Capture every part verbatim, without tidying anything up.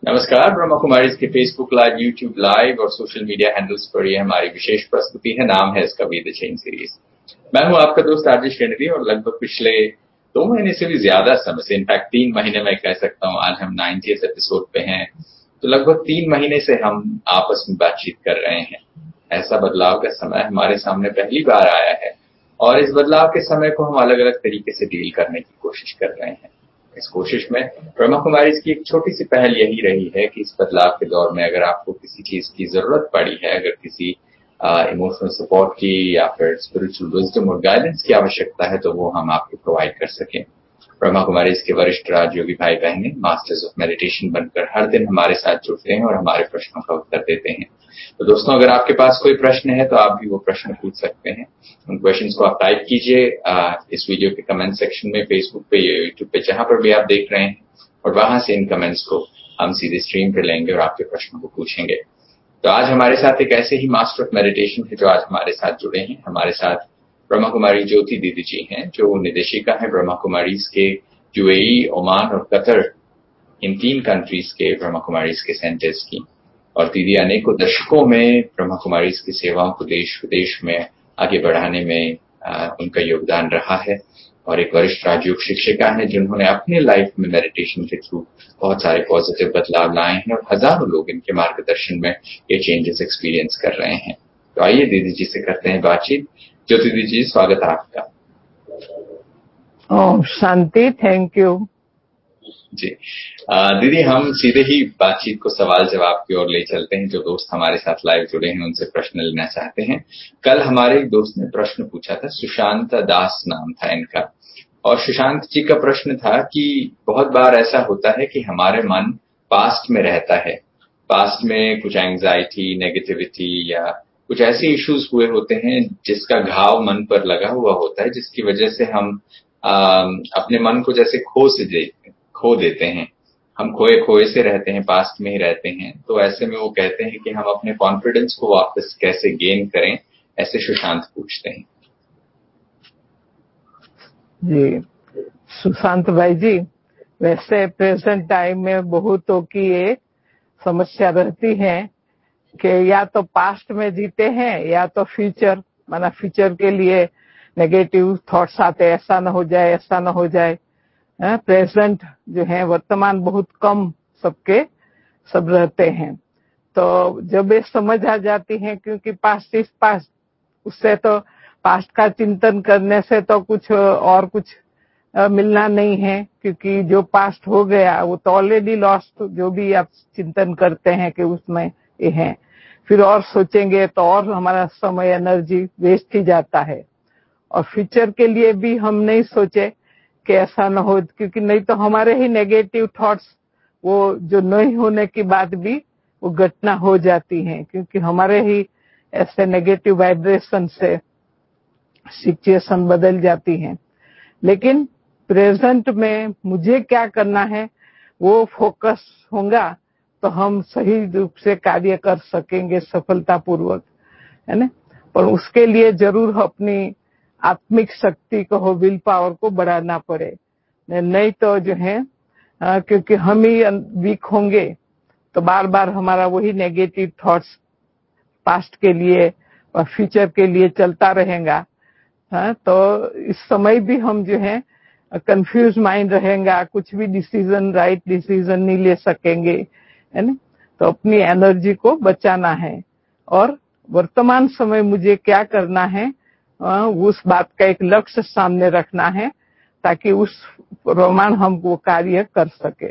नमस्कार, ब्रह्मा कुमारीज के Facebook live, YouTube live और सोशल मीडिया हैंडल्स पर यह हमारी विशेष प्रस्तुति है। नाम है इसका बी द चेंज सीरीज। मैं हूं आपका दोस्त आरजे केनेडी और लगभग पिछले दो महीने से भी ज्यादा समय से, इनफैक्ट तीन महीने मैं कह सकता हूं, आज हम नाइंटिएथ एपिसोड पे हैं, तो लगभग तीन महीने से हम आपस में बातचीत कर रहे हैं। ऐसा बदलाव का समय हमारे सामने पहली बार आया है और इस बदलाव के समय को हम अलग अलग तरीके से डील करने की कोशिश कर रहे हैं। इस कोशिश में ब्रह्मा कुमारीज की एक छोटी सी पहल यही रही है कि इस बदलाव के दौर में अगर आपको किसी चीज की जरूरत पड़ी है, अगर किसी इमोशनल सपोर्ट की या फिर स्पिरिचुअल विजडम और गाइडेंस की आवश्यकता है, तो वो हम आपको प्रोवाइड कर सकें। ब्रह्मा कुमारीज के वरिष्ठ राजयोगी भाई बहनें मास्टर्स ऑफ मेडिटेशन बनकर हर दिन हमारे साथ जुड़ते हैं और हमारे प्रश्नों का उत्तर देते हैं। तो दोस्तों, अगर आपके पास कोई प्रश्न है तो आप भी वो प्रश्न पूछ सकते हैं। उन क्वेश्चंस को आप टाइप कीजिए इस वीडियो के कमेंट सेक्शन में, फेसबुक पे या यूट्यूब पे, जहां पर भी आप देख रहे हैं, और वहां से इन कमेंट्स को हम सीधे स्ट्रीम पे लेंगे और आपके प्रश्नों को पूछेंगे। तो आज हमारे साथ एक ऐसे ही मास्टर ऑफ मेडिटेशन है जो आज हमारे साथ जुड़े हैं। हमारे साथ ब्रह्मा कुमारी ज्योति दीदी जी हैं, जो निदेशिका है ब्रह्मा कुमारीज के यूएई, ओमान और कतर, इन तीन कंट्रीज के ब्रह्मा कुमारीज के सेंटर्स की। और दीदी अनेकों दशकों में ब्रह्मा कुमारीज की सेवाओं को देश विदेश में आगे बढ़ाने में आ, उनका योगदान रहा है। और एक वरिष्ठ राजयोग शिक्षिका है जिन्होंने अपने लाइफ में मेडिटेशन के थ्रू बहुत सारे पॉजिटिव बदलाव लाए हैं और हजारों लोग इनके मार्गदर्शन में ये चेंजेस एक्सपीरियंस कर रहे हैं। तो आइए दीदी जी से करते हैं बातचीत। ज्योति दीदी जी, स्वागत है आपका। ओम शांति, थैंक यू जी। दीदी, हम सीधे ही बातचीत को सवाल जवाब की ओर ले चलते हैं। जो दोस्त हमारे साथ लाइव जुड़े हैं उनसे प्रश्न लेना चाहते हैं। कल हमारे एक दोस्त ने प्रश्न पूछा था, सुशांत दास नाम था इनका, और सुशांत जी का प्रश्न था कि बहुत बार ऐसा होता है कि हमारे मन पास्ट में रहता है, पास्ट में कुछ एंग्जाइटी, नेगेटिविटी या कुछ ऐसे इश्यूज हुए होते हैं जिसका घाव मन पर लगा हुआ होता है, जिसकी वजह से हम आ, अपने मन को जैसे खो से दे खो देते हैं। हम खोए खोए से रहते हैं, पास्ट में ही रहते हैं। तो ऐसे में वो कहते हैं कि हम अपने कॉन्फिडेंस को वापस कैसे गेन करें, ऐसे सुशांत पूछते हैं। जी। सुशांत भाई जी, वैसे प्रेजेंट टाइम में बहुतों की ये समस्या रहती है कि या तो पास्ट में जीते हैं या तो फ्यूचर, माना फ्यूचर के लिए नेगेटिव थॉट्स आते, ऐसा ना हो जाए, ऐसा ना हो जाए। प्रेजेंट जो है वर्तमान बहुत कम सबके सब रहते हैं। तो जब ये समझ आ जाती है, क्योंकि पास्ट इज पास्ट, उससे तो पास्ट का चिंतन करने से तो कुछ और कुछ मिलना नहीं है, क्योंकि जो पास्ट हो गया वो तो ऑलरेडी लॉस्ट। जो भी आप चिंतन करते हैं कि उसमें ये है, फिर और सोचेंगे तो और हमारा समय, एनर्जी वेस्ट ही जाता है। और फ्यूचर के लिए भी हम नहीं सोचे कि ऐसा न हो, क्योंकि नहीं तो हमारे ही नेगेटिव थॉट्स वो जो नहीं होने की बात भी वो घटना हो जाती है, क्योंकि हमारे ही ऐसे नेगेटिव वाइब्रेशन से सिचुएशन बदल जाती है। लेकिन प्रेजेंट में मुझे क्या करना है वो फोकस होगा तो हम सही रूप से कार्य कर सकेंगे सफलतापूर्वक, है ना। पर उसके लिए जरूर अपनी आत्मिक शक्ति को हो, विल पावर को बढ़ाना पड़े, नहीं तो जो है आ, क्योंकि हम ही वीक होंगे तो बार बार हमारा वही नेगेटिव थॉट्स पास्ट के लिए और फ्यूचर के लिए चलता रहेगा। हाँ, तो इस समय भी हम जो है कंफ्यूज माइंड रहेगा, कुछ भी डिसीजन, राइट डिसीजन नहीं ले सकेंगे, है ना। तो अपनी एनर्जी को बचाना है और वर्तमान समय मुझे क्या करना है, उस बात का एक लक्ष्य सामने रखना है ताकि उस प्रमाण हम वो कार्य कर सके।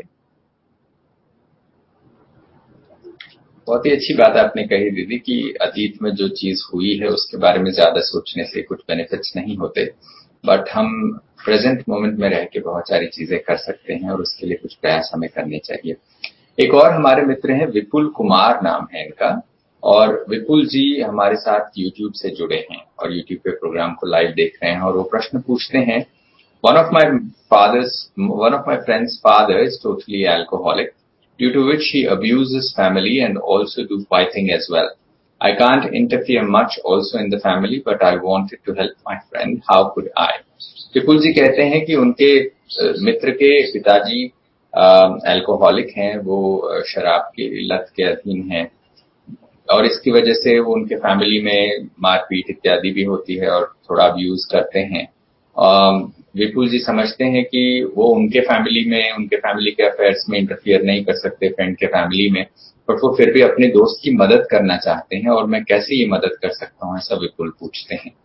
बहुत ही अच्छी बात आपने कही दीदी कि अतीत में जो चीज हुई है उसके बारे में ज्यादा सोचने से कुछ बेनिफिट्स नहीं होते, बट हम प्रेजेंट मोमेंट में रह के बहुत सारी चीजें कर सकते हैं और उसके लिए कुछ प्रयास हमें करने चाहिए। एक और हमारे मित्र हैं, विपुल कुमार नाम है इनका, और विपुल जी हमारे साथ यूट्यूब से जुड़े हैं और यूट्यूब पे प्रोग्राम को लाइव देख रहे हैं और वो प्रश्न पूछते हैं, one of my father's one of my friends father is totally alcoholic, due to which he abuses family and also do fighting as well. I can't interfere much also in the family, but I wanted to help my friend. How could I? Vipul ji कहते हैं कि उनके मित्र के पिताजी alcoholic हैं, वो शराब की लत के अधीन हैं और इसकी वजह से वो उनके फैमिली में मारपीट इत्यादि भी होती है और थोड़ा अब्यूज करते हैं। विपुल जी समझते हैं कि वो उनके फैमिली में, उनके फैमिली के अफेयर्स में इंटरफियर नहीं कर सकते, फ्रेंड के फैमिली में, बट वो फिर भी अपने दोस्त की मदद करना चाहते हैं और मैं कैसे ये मदद कर सकता हूँ, ऐसा विपुल पूछते हैं।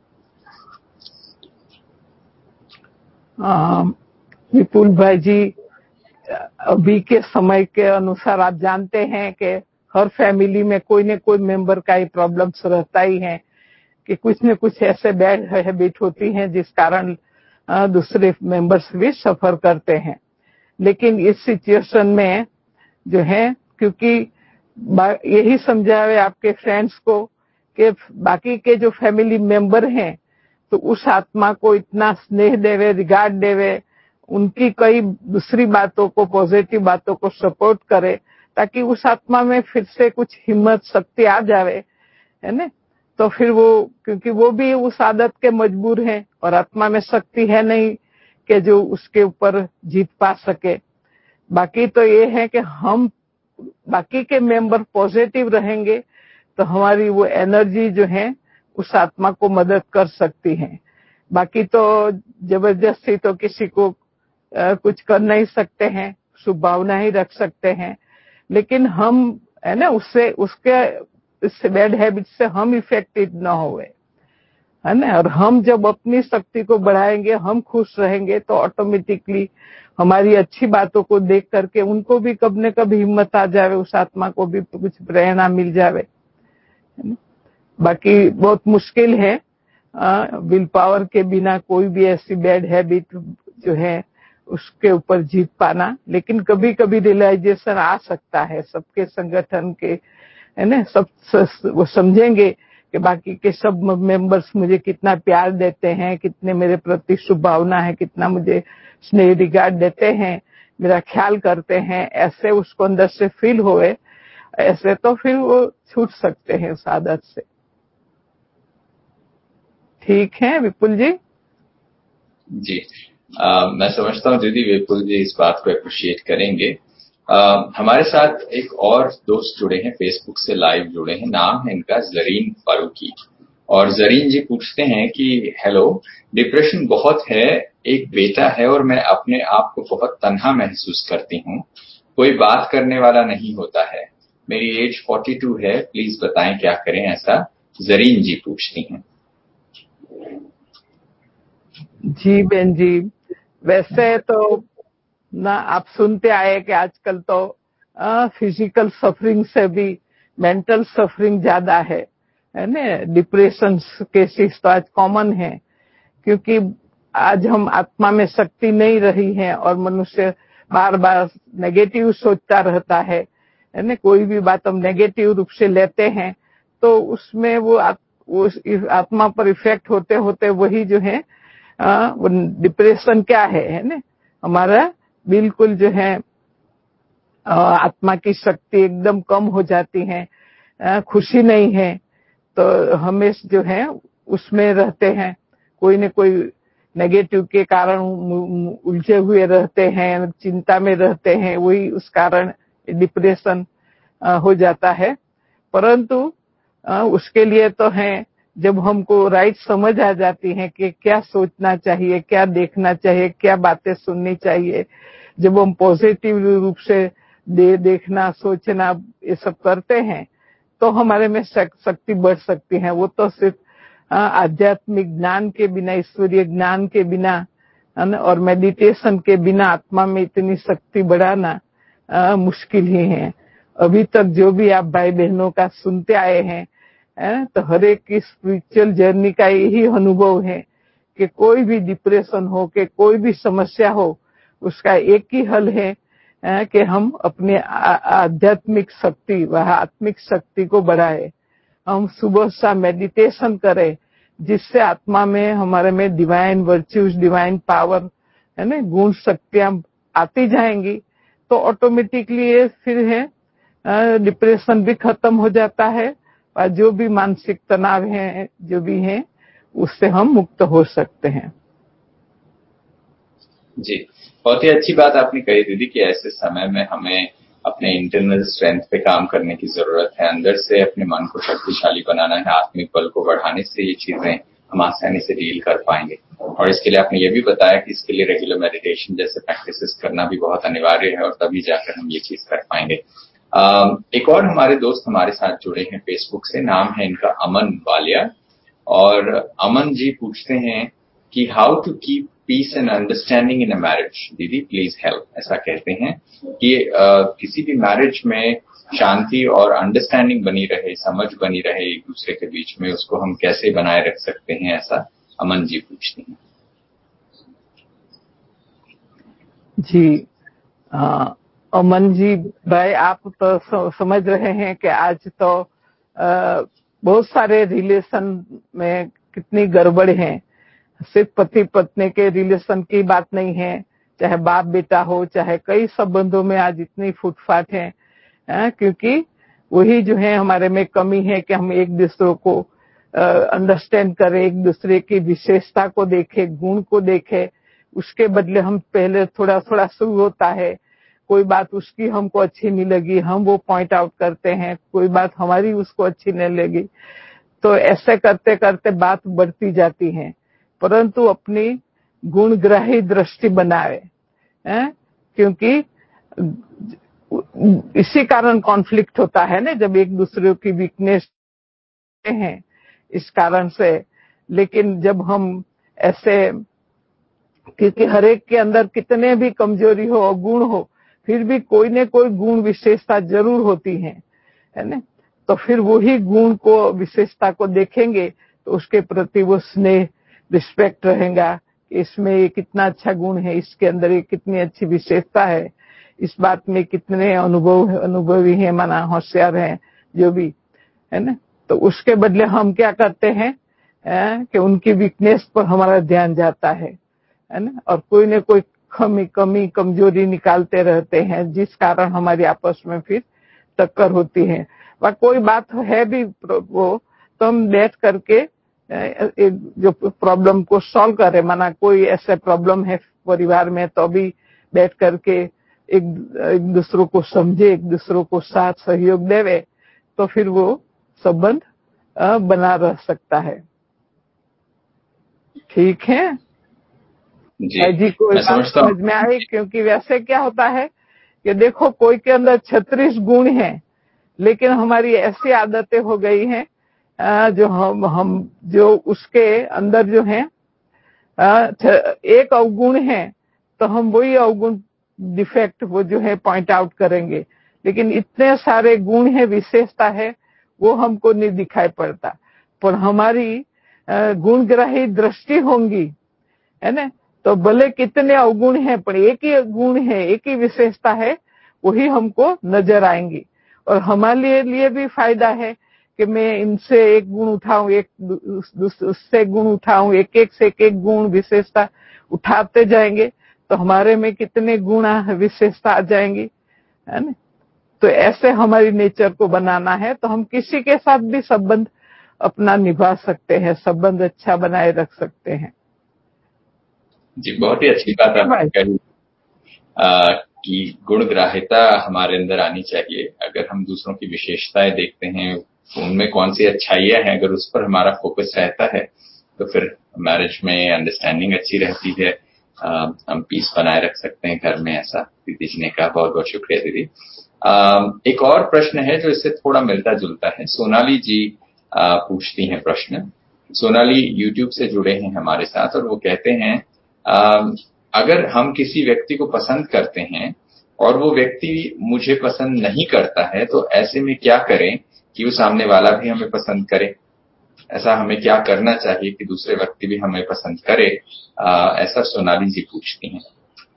आ, विपुल भाई जी, अभी के समय के अनुसार आप जानते हैं कि हर फैमिली में कोई न कोई मेंबर का ही प्रॉब्लम्स रहता ही है कि कुछ न कुछ ऐसे बैड हैबिट होती हैं जिस कारण दूसरे मेंबर्स भी सफर करते हैं। लेकिन इस सिचुएशन में जो है, क्योंकि यही समझावे आपके फ्रेंड्स को कि बाकी के जो फैमिली मेंबर हैं तो उस आत्मा को इतना स्नेह देवे, रिगार्ड देवे, उनकी कई दूसरी बातों को, पॉजिटिव बातों को सपोर्ट करे ताकि उस आत्मा में फिर से कुछ हिम्मत, शक्ति आ जावे, है ना। तो फिर वो, क्योंकि वो भी उस आदत के मजबूर हैं और आत्मा में शक्ति है नहीं कि जो उसके ऊपर जीत पा सके। बाकी तो ये है कि हम बाकी के मेंबर पॉजिटिव रहेंगे तो हमारी वो एनर्जी जो है उस आत्मा को मदद कर सकती है। बाकी तो जबरदस्ती तो किसी को आ, कुछ कर नहीं सकते हैं, शुभ भावना ही रख सकते हैं, लेकिन हम, है ना, उससे, उसके इस बैड हैबिट से हम इफेक्टेड ना होवे, है ना। और हम जब अपनी शक्ति को बढ़ाएंगे, हम खुश रहेंगे तो ऑटोमेटिकली हमारी अच्छी बातों को देख करके उनको भी कब न कब हिम्मत आ जावे, उस आत्मा को भी कुछ प्रेरणा मिल जावे। बाकी बहुत मुश्किल है विल पावर के बिना कोई भी ऐसी बैड हैबिट जो है उसके ऊपर जीत पाना, लेकिन कभी कभी रियलाइजेशन आ सकता है सबके संगठन के, है ना। सब वो समझेंगे कि बाकी के सब मेंबर्स मुझे कितना प्यार देते हैं, कितने मेरे प्रति शुभ भावना है, कितना मुझे स्नेह रिगार्ड देते हैं, मेरा ख्याल करते हैं, ऐसे उसको अंदर से फील होए, ऐसे तो फिर वो छूट सकते हैं उस आदत से। ठीक है विपुल जी? जी, आ, मैं समझता हूँ दीदी विपुल जी इस बात को अप्रिशिएट करेंगे। आ, हमारे साथ एक और दोस्त जुड़े हैं, फेसबुक से लाइव जुड़े हैं, नाम है इनका जरीन फारूकी। और जरीन जी पूछते हैं कि हेलो, डिप्रेशन बहुत है, एक बेटा है और मैं अपने आप को बहुत तन्हा महसूस करती हूँ, कोई बात करने वाला नहीं होता है, मेरी एज बयालीस है, प्लीज बताएं क्या करें, ऐसा जरीन जी पूछती हैं। जी बहन जी, वैसे तो ना आप सुनते आए कि आजकल तो फिजिकल सफरिंग से भी मेंटल सफरिंग ज्यादा है, है ना। डिप्रेशन केसेस तो आज कॉमन है, क्योंकि आज हम आत्मा में शक्ति नहीं रही है और मनुष्य बार बार नेगेटिव सोचता रहता है, है ना। कोई भी बात हम नेगेटिव रूप से लेते हैं तो उसमें वो आ, वो आत्मा पर इफेक्ट होते होते वही जो है आ, वो डिप्रेशन क्या है, है ना, हमारा बिल्कुल जो है आत्मा की शक्ति एकदम कम हो जाती है, खुशी नहीं है, तो हमेशा जो है उसमें रहते हैं, कोई न कोई नेगेटिव के कारण उलझे हुए रहते हैं, चिंता में रहते हैं, वही उस कारण डिप्रेशन हो जाता है। परंतु उसके लिए तो है, जब हमको राइट समझ आ जाती है कि क्या सोचना चाहिए, क्या देखना चाहिए, क्या बातें सुननी चाहिए, जब हम पॉजिटिव रूप से दे देखना, सोचना, ये सब करते हैं तो हमारे में शक्ति बढ़ सकती है। वो तो सिर्फ आध्यात्मिक ज्ञान के बिना, ईश्वरीय ज्ञान के बिना और मेडिटेशन के बिना आत्मा में इतनी शक्ति बढ़ाना आ, मुश्किल ही है। अभी तक जो भी आप भाई बहनों का सुनते आए हैं, है, तो हर एक की स्पिरिचुअल जर्नी का यही अनुभव है कि कोई भी डिप्रेशन हो, कि कोई भी समस्या हो, उसका एक ही हल है कि हम अपने आध्यात्मिक शक्ति व आत्मिक शक्ति को बढ़ाए। हम सुबह शाम मेडिटेशन करें जिससे आत्मा में, हमारे में डिवाइन वर्च्यूज, डिवाइन पावर, है ना, गुण शक्तियां आती जाएंगी तो ऑटोमेटिकली ये फिर है डिप्रेशन भी खत्म हो जाता है और जो भी मानसिक तनाव है, जो भी है, उससे हम मुक्त हो सकते हैं। जी, बहुत ही अच्छी बात आपने कही दीदी कि ऐसे समय में हमें अपने इंटरनल स्ट्रेंथ पे काम करने की जरूरत है, अंदर से अपने मन को शक्तिशाली बनाना है, आत्मिक बल को बढ़ाने से ये चीजें हम आसानी से डील कर पाएंगे। और इसके लिए आपने ये भी बताया कि इसके लिए रेगुलर मेडिटेशन जैसे प्रैक्टिसेस करना भी बहुत अनिवार्य है और तभी जाकर हम ये चीज कर पाएंगे। एक और हमारे दोस्त हमारे साथ जुड़े हैं फेसबुक से, नाम है इनका अमन वालिया, और अमन जी पूछते हैं कि how to keep peace and understanding in a marriage. दीदी प्लीज हेल्प। ऐसा कहते हैं कि uh, किसी भी मैरिज में शांति और अंडरस्टैंडिंग बनी रहे, समझ बनी रहे एक दूसरे के बीच में, उसको हम कैसे बनाए रख सकते हैं, ऐसा अमन जी पूछते हैं। जी आ, अमन जी भाई, आप तो समझ रहे हैं कि आज तो आ, बहुत सारे रिलेशन में कितनी गड़बड़ है। सिर्फ पति पत्नी के रिलेशन की बात नहीं है, चाहे बाप बेटा हो, चाहे कई संबंधों में आज इतनी फूटफाट है, है क्योंकि वही जो है हमारे में कमी है कि हम एक दूसरे को अंडरस्टैंड करें, एक दूसरे की विशेषता को देखें, गुण को देखें। उसके बदले हम पहले थोड़ा थोड़ा शुरू होता है, कोई बात उसकी हमको अच्छी नहीं लगी, हम वो पॉइंट आउट करते हैं, कोई बात हमारी उसको अच्छी नहीं लगी, तो ऐसे करते करते बात बढ़ती जाती है। परंतु अपनी गुणग्राही दृष्टि बनाए, हैं? क्योंकि इसी कारण कॉन्फ्लिक्ट होता है ना, जब एक दूसरे की वीकनेस हैं इस कारण से। लेकिन जब हम ऐसे, क्योंकि हर एक के अंदर कितने भी कमजोरी हो, गुण हो, फिर भी कोई न कोई गुण विशेषता जरूर होती है, है ना। तो फिर वही गुण को, विशेषता को देखेंगे तो उसके प्रति वो स्नेह, रिस्पेक्ट रहेगा। इसमें ये कितना अच्छा गुण है, इसके अंदर ये कितनी अच्छी विशेषता है, इस बात में कितने अनुभव अनुभवी है, माना होशियार है, जो भी है ना। तो उसके बदले हम क्या करते हैं है, कि उनकी वीकनेस पर हमारा ध्यान जाता है, है ना, और कोई न कोई कमी कमी कमजोरी निकालते रहते हैं, जिस कारण हमारी आपस में फिर टक्कर होती है। वह कोई बात है भी वो, तो हम बैठ करके जो प्रॉब्लम को सॉल्व करें, माना कोई ऐसे प्रॉब्लम है परिवार में, तो भी बैठ करके एक एक दूसरों को समझे, एक दूसरों को साथ सहयोग देवे, तो फिर वो संबंध बना रह सकता है। ठीक है जी, जी, कोई बात समझ में आई? क्योंकि वैसे क्या होता है कि देखो, कोई के अंदर छत्तीस गुण है, लेकिन हमारी ऐसी आदतें हो गई हैं जो हम हम जो उसके अंदर जो है एक अवगुण है, तो हम वही अवगुण, डिफेक्ट, वो जो है पॉइंट आउट करेंगे। लेकिन इतने सारे गुण है, विशेषता है, वो हमको नहीं दिखाई पड़ता। पर हमारी गुणग्राही दृष्टि होंगी, है ना, तो भले कितने अवगुण है, पर एक ही गुण है, एक ही विशेषता है, वही हमको नजर आएंगी। और हमारे लिए भी फायदा है कि मैं इनसे एक गुण उठाऊं, एक उससे गुण उठाऊं, एक एक से एक एक गुण विशेषता उठाते जाएंगे, तो हमारे में कितने गुण विशेषता आ जाएंगी, है ना। तो ऐसे हमारी नेचर को बनाना है, तो हम किसी के साथ भी संबंध अपना निभा सकते हैं, संबंध अच्छा बनाए रख सकते हैं। जी, बहुत ही अच्छी बात आपने कही कि गुणग्राह्यता हमारे अंदर आनी चाहिए। अगर हम दूसरों की विशेषताएं देखते हैं, उनमें कौन सी अच्छाइयां हैं, अगर उस पर हमारा फोकस रहता है, तो फिर मैरिज में अंडरस्टैंडिंग अच्छी रहती है, आ, हम पीस बनाए रख सकते हैं घर में। ऐसा दीदी जी ने कहा, बहुत बहुत शुक्रिया दीदी। आ, एक और प्रश्न है जो इससे थोड़ा मिलता जुलता है। सोनाली जी आ, पूछती हैं प्रश्न। सोनाली यूट्यूब से जुड़े हैं हमारे साथ, और वो कहते हैं आ, अगर हम किसी व्यक्ति को पसंद करते हैं और वो व्यक्ति मुझे पसंद नहीं करता है, तो ऐसे में क्या करें कि वो सामने वाला भी हमें पसंद करे? ऐसा हमें क्या करना चाहिए कि दूसरे व्यक्ति भी हमें पसंद करे? आ, ऐसा सोनाली जी पूछती हैं।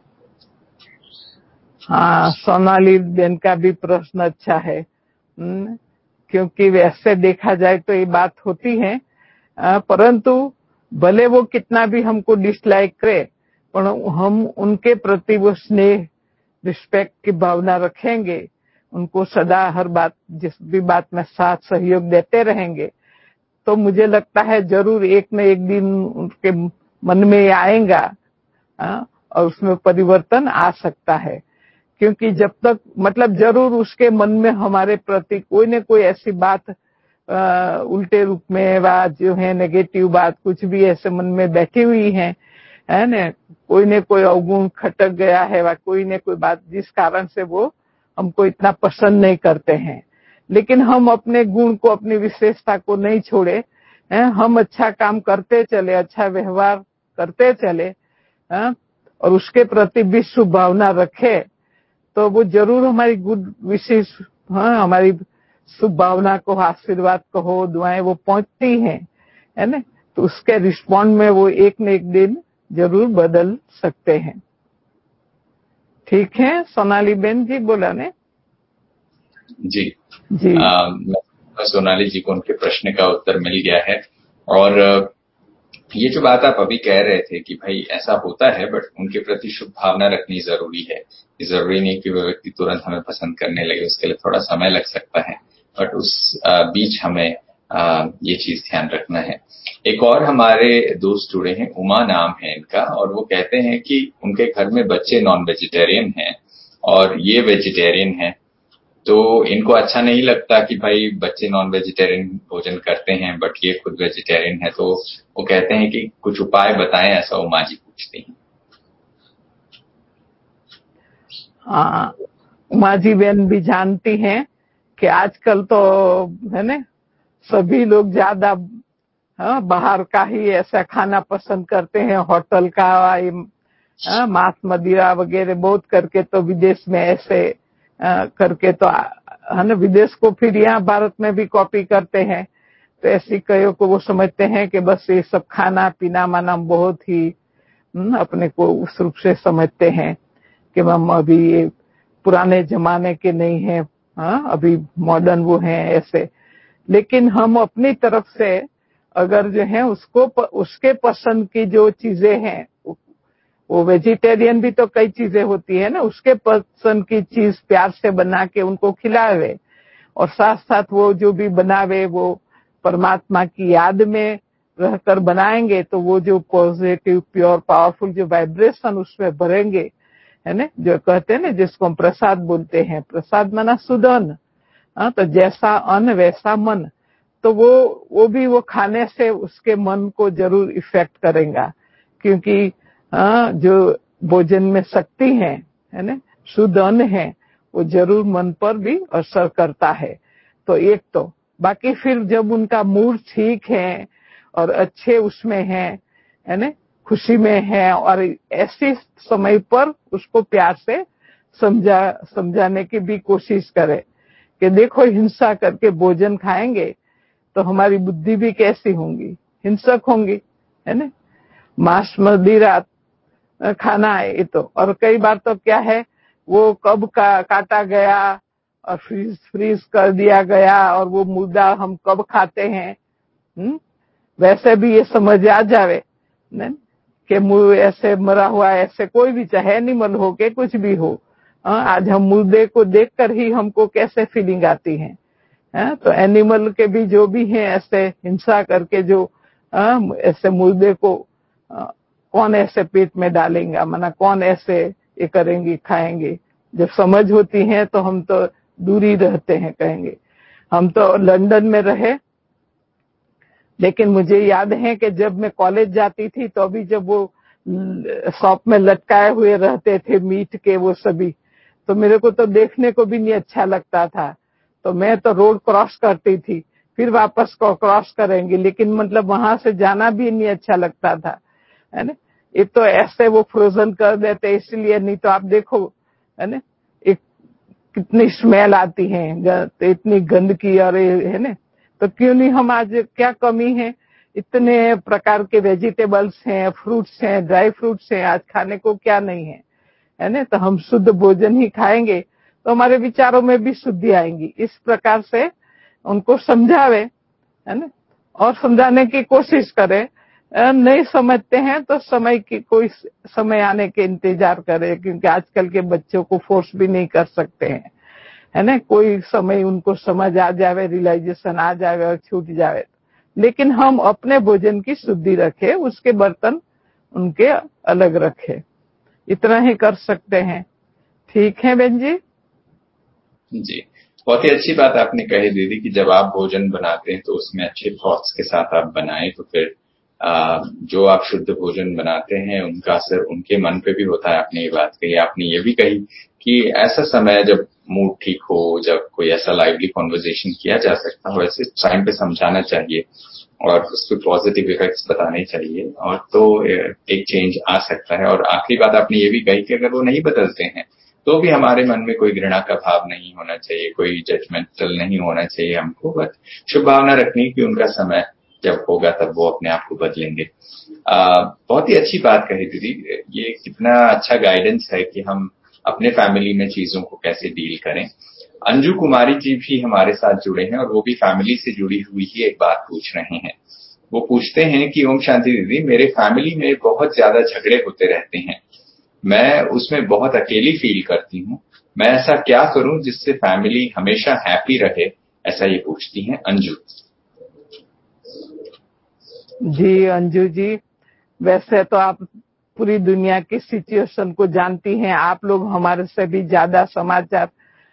हाँ, सोनाली बेन का भी प्रश्न अच्छा है, क्योंकि वैसे देखा जाए तो ये बात होती है, परंतु भले वो कितना भी हमको डिसलाइक करे, पर हम उनके प्रति वो स्नेह, रिस्पेक्ट की भावना रखेंगे, उनको सदा हर बात, जिस भी बात में साथ सहयोग देते रहेंगे, तो मुझे लगता है जरूर एक न एक दिन उनके मन में आएगा, और उसमें परिवर्तन आ सकता है। क्योंकि जब तक मतलब जरूर उसके मन में हमारे प्रति कोई न कोई ऐसी बात आ, उल्टे रूप में व जो है नेगेटिव बात कुछ भी ऐसे मन में बैठी हुई है है न, कोई न कोई अवगुण खटक गया है व कोई न कोई बात जिस कारण से वो हमको इतना पसंद नहीं करते हैं। लेकिन हम अपने गुण को अपनी विशेषता को नहीं छोड़े हैं, हम अच्छा काम करते चले, अच्छा व्यवहार करते चले है, और उसके प्रति भी शुभ भावना रखे तो वो जरूर हमारी गुड विशेष हाँ हमारी शुभ भावना को आशीर्वाद कहो दुआएं वो पहुंचती हैं है ना। तो उसके रिस्पॉन्ड में वो एक न एक दिन जरूर बदल सकते हैं। ठीक है सोनाली बेन जी बोला ने जी जी आ, सोनाली जी को उनके प्रश्न का उत्तर मिल गया है। और ये जो बात आप अभी कह रहे थे कि भाई ऐसा होता है बट उनके प्रति शुभ भावना रखनी जरूरी है। जरूरी नहीं कि वो व्यक्ति तुरंत हमें पसंद करने लगे, उसके लिए थोड़ा समय लग सकता है, बट उस बीच हमें आ, ये चीज ध्यान रखना है। एक और हमारे दोस्त जुड़े हैं, उमा नाम है इनका, और वो कहते हैं कि उनके घर में बच्चे नॉन वेजिटेरियन हैं और ये वेजिटेरियन हैं, तो इनको अच्छा नहीं लगता कि भाई बच्चे नॉन वेजिटेरियन भोजन करते हैं बट ये खुद वेजिटेरियन है। तो वो कहते हैं कि कुछ उपाय बताएं, ऐसा उमा जी पूछती हैं। हाँ उमा जी बहन भी जानती हैं कि आजकल तो है ना सभी लोग ज्यादा हाँ, बाहर का ही ऐसा खाना पसंद करते हैं, होटल का हाँ, मांस मदिरा वगैरह बहुत करके तो विदेश में ऐसे आ, करके तो है ना विदेश को फिर यहाँ भारत में भी कॉपी करते हैं। तो ऐसी कईयों को वो समझते हैं कि बस ये सब खाना पीना माना बहुत ही अपने को उस रूप से समझते हैं कि हम अभी ये पुराने जमाने के नहीं है, हाँ अभी मॉडर्न वो हैं ऐसे। लेकिन हम अपनी तरफ से अगर जो है उसको उसके पसंद की जो चीजें हैं, वो वेजिटेरियन भी तो कई चीजें होती है ना, उसके पसंद की चीज प्यार से बना के उनको खिलावे और साथ साथ वो जो भी बनावे वो परमात्मा की याद में रहकर बनाएंगे तो वो जो पॉजिटिव प्योर पावरफुल जो वाइब्रेशन उसमें भरेंगे है ना, जो कहते हैं ना जिसको हम प्रसाद बोलते हैं, प्रसाद माना शुद्ध अन्न, तो जैसा अन्न वैसा मन, तो वो वो भी वो खाने से उसके मन को जरूर इफेक्ट करेगा। क्योंकि आ, जो भोजन में शक्ति है है ना, शुद्ध अन्न है, वो जरूर मन पर भी असर करता है। तो एक तो बाकी फिर जब उनका मूड ठीक है और अच्छे उसमें है है ना, खुशी में है, और ऐसे समय पर उसको प्यार से समझा समझाने की भी कोशिश करे कि देखो हिंसा करके भोजन खाएंगे तो हमारी बुद्धि भी कैसी होंगी, हिंसक होंगी है ना। मांस मदिरा खाना है ये तो, और कई बार तो क्या है वो कब का काटा गया और फ्रीज फ्रीज कर दिया गया और वो मुर्दा हम कब खाते हैं। हुँ? वैसे भी ये समझ आ जावे न कि मुर्ग ऐसे मरा हुआ ऐसे कोई भी चाहे एनिमल हो के कुछ भी हो, आज हम मुर्दे को देखकर ही हमको कैसे फीलिंग आती है। है? तो एनिमल के भी जो भी हैं ऐसे हिंसा करके जो आ, ऐसे मुर्दे को आ, कौन ऐसे पेट में डालेंगे, माना कौन ऐसे ये करेंगे खाएंगे। जब समझ होती है तो हम तो दूरी रहते हैं, कहेंगे। हम तो लंदन में रहे, लेकिन मुझे याद है कि जब मैं कॉलेज जाती थी तो अभी जब वो शॉप में लटकाए हुए रहते थे मीट के वो सभी, तो मेरे को तो देखने को भी नहीं अच्छा लगता था। तो मैं तो रोड क्रॉस करती थी, फिर वापस को क्रॉस करेंगे, लेकिन मतलब वहां से जाना भी नहीं अच्छा लगता था है ना। ये तो ऐसे वो फ्रोजन कर देते इसलिए, नहीं तो आप देखो है ना एक कितनी स्मेल आती है, तो इतनी गंदगी और है ना। तो क्यों नहीं, हम आज क्या कमी है, इतने प्रकार के वेजिटेबल्स हैं, फ्रूट्स हैं, ड्राई फ्रूट्स हैं, आज खाने को क्या नहीं है है ना। तो हम शुद्ध भोजन ही खाएंगे तो हमारे विचारों में भी शुद्धि आएंगी। इस प्रकार से उनको समझावे है ना, और समझाने की कोशिश करें। नहीं समझते हैं तो समय की कोई समय आने के इंतजार करें, क्योंकि आजकल के बच्चों को फोर्स भी नहीं कर सकते हैं है ना। कोई समय उनको समझ आ जावे, रियलाइजेशन आ जावे और छूट जावे। लेकिन हम अपने भोजन की शुद्धि रखें, उसके बर्तन उनके अलग रखें। इतना ही कर सकते हैं। ठीक है बहन जी? जी, बहुत ही अच्छी बात आपने कही दीदी कि जब आप भोजन बनाते हैं तो उसमें अच्छे थॉट्स के साथ आप बनाएं, तो फिर आ, जो आप शुद्ध भोजन बनाते हैं उनका असर उनके मन पे भी होता है। आपने ये बात कही। आपने ये भी कही कि ऐसा समय जब मूड ठीक हो, जब कोई ऐसा लाइवली कॉन्वर्जेशन किया जा सकता हो, ऐसे टाइम पे समझाना चाहिए और उस पर पॉजिटिव इफेक्ट्स बताने चाहिए, और तो एक चेंज आ सकता है। और आखिरी बात आपने ये भी कही कि अगर वो नहीं बदलते हैं तो भी हमारे मन में कोई घृणा का भाव नहीं होना चाहिए, कोई जजमेंटल नहीं होना चाहिए हमको, बस शुभ भावना रखनी कि उनका समय जब होगा तब वो अपने आप को बदलेंगे। आ, बहुत ही अच्छी बात कही दीदी। ये कितना अच्छा गाइडेंस है कि हम अपने फैमिली में चीजों को कैसे डील करें। अंजू कुमारी जी भी हमारे साथ जुड़े हैं और वो भी फैमिली से जुड़ी हुई ही एक बात पूछ रहे हैं। वो पूछते हैं कि ओम शांति दीदी, मेरे फैमिली में बहुत ज्यादा झगड़े होते रहते हैं, मैं उसमें बहुत अकेली फील करती हूँ, मैं ऐसा क्या करूं जिससे फैमिली हमेशा हैप्पी रहे, ऐसा ये पूछती हैं अंजू। जी अंजू जी, वैसे तो आप पूरी दुनिया की सिचुएशन को जानती हैं। आप लोग हमारे से भी ज्यादा समाचार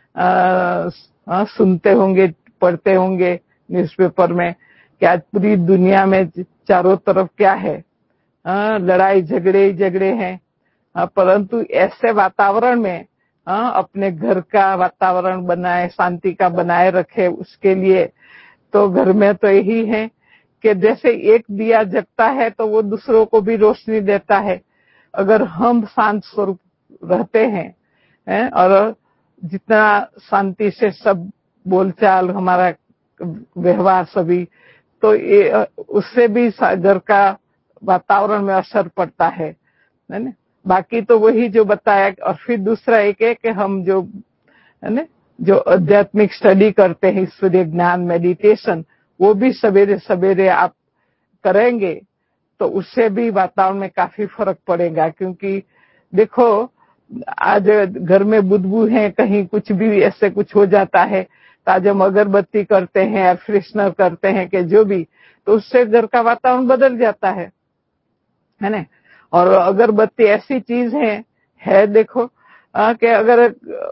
आ, सुनते होंगे, पढ़ते होंगे न्यूज़पेपर में कि आज पूरी दुनिया में चारों तरफ क्या है, आ, लड़ाई झगड़े ही झगड़े हैं। आ, परंतु ऐसे वातावरण में आ, अपने घर का वातावरण बनाए, शांति का बनाए रखे, उसके लिए तो घर में तो यही है कि जैसे एक दिया जगता है तो वो दूसरों को भी रोशनी देता है। अगर हम शांत स्वरूप रहते हैं, हैं और जितना शांति से सब बोलचाल, हमारा व्यवहार सभी, तो ये उससे भी घर का वातावरण में असर पड़ता है, है ना। बाकी तो वही जो बताया। और फिर दूसरा एक है कि हम जो है ना जो आध्यात्मिक स्टडी करते हैं, ईश्वरीय ज्ञान, मेडिटेशन, वो भी सवेरे सवेरे आप करेंगे तो उससे भी वातावरण में काफी फर्क पड़ेगा। क्योंकि देखो आज घर में बुदबू है, कहीं कुछ भी ऐसे कुछ हो जाता है तो आज हम अगरबत्ती करते हैं, एयर फ्रेशनर करते हैं कि जो भी, तो उससे घर का वातावरण बदल जाता है, है ना। और अगरबत्ती ऐसी चीज है है देखो कि अगर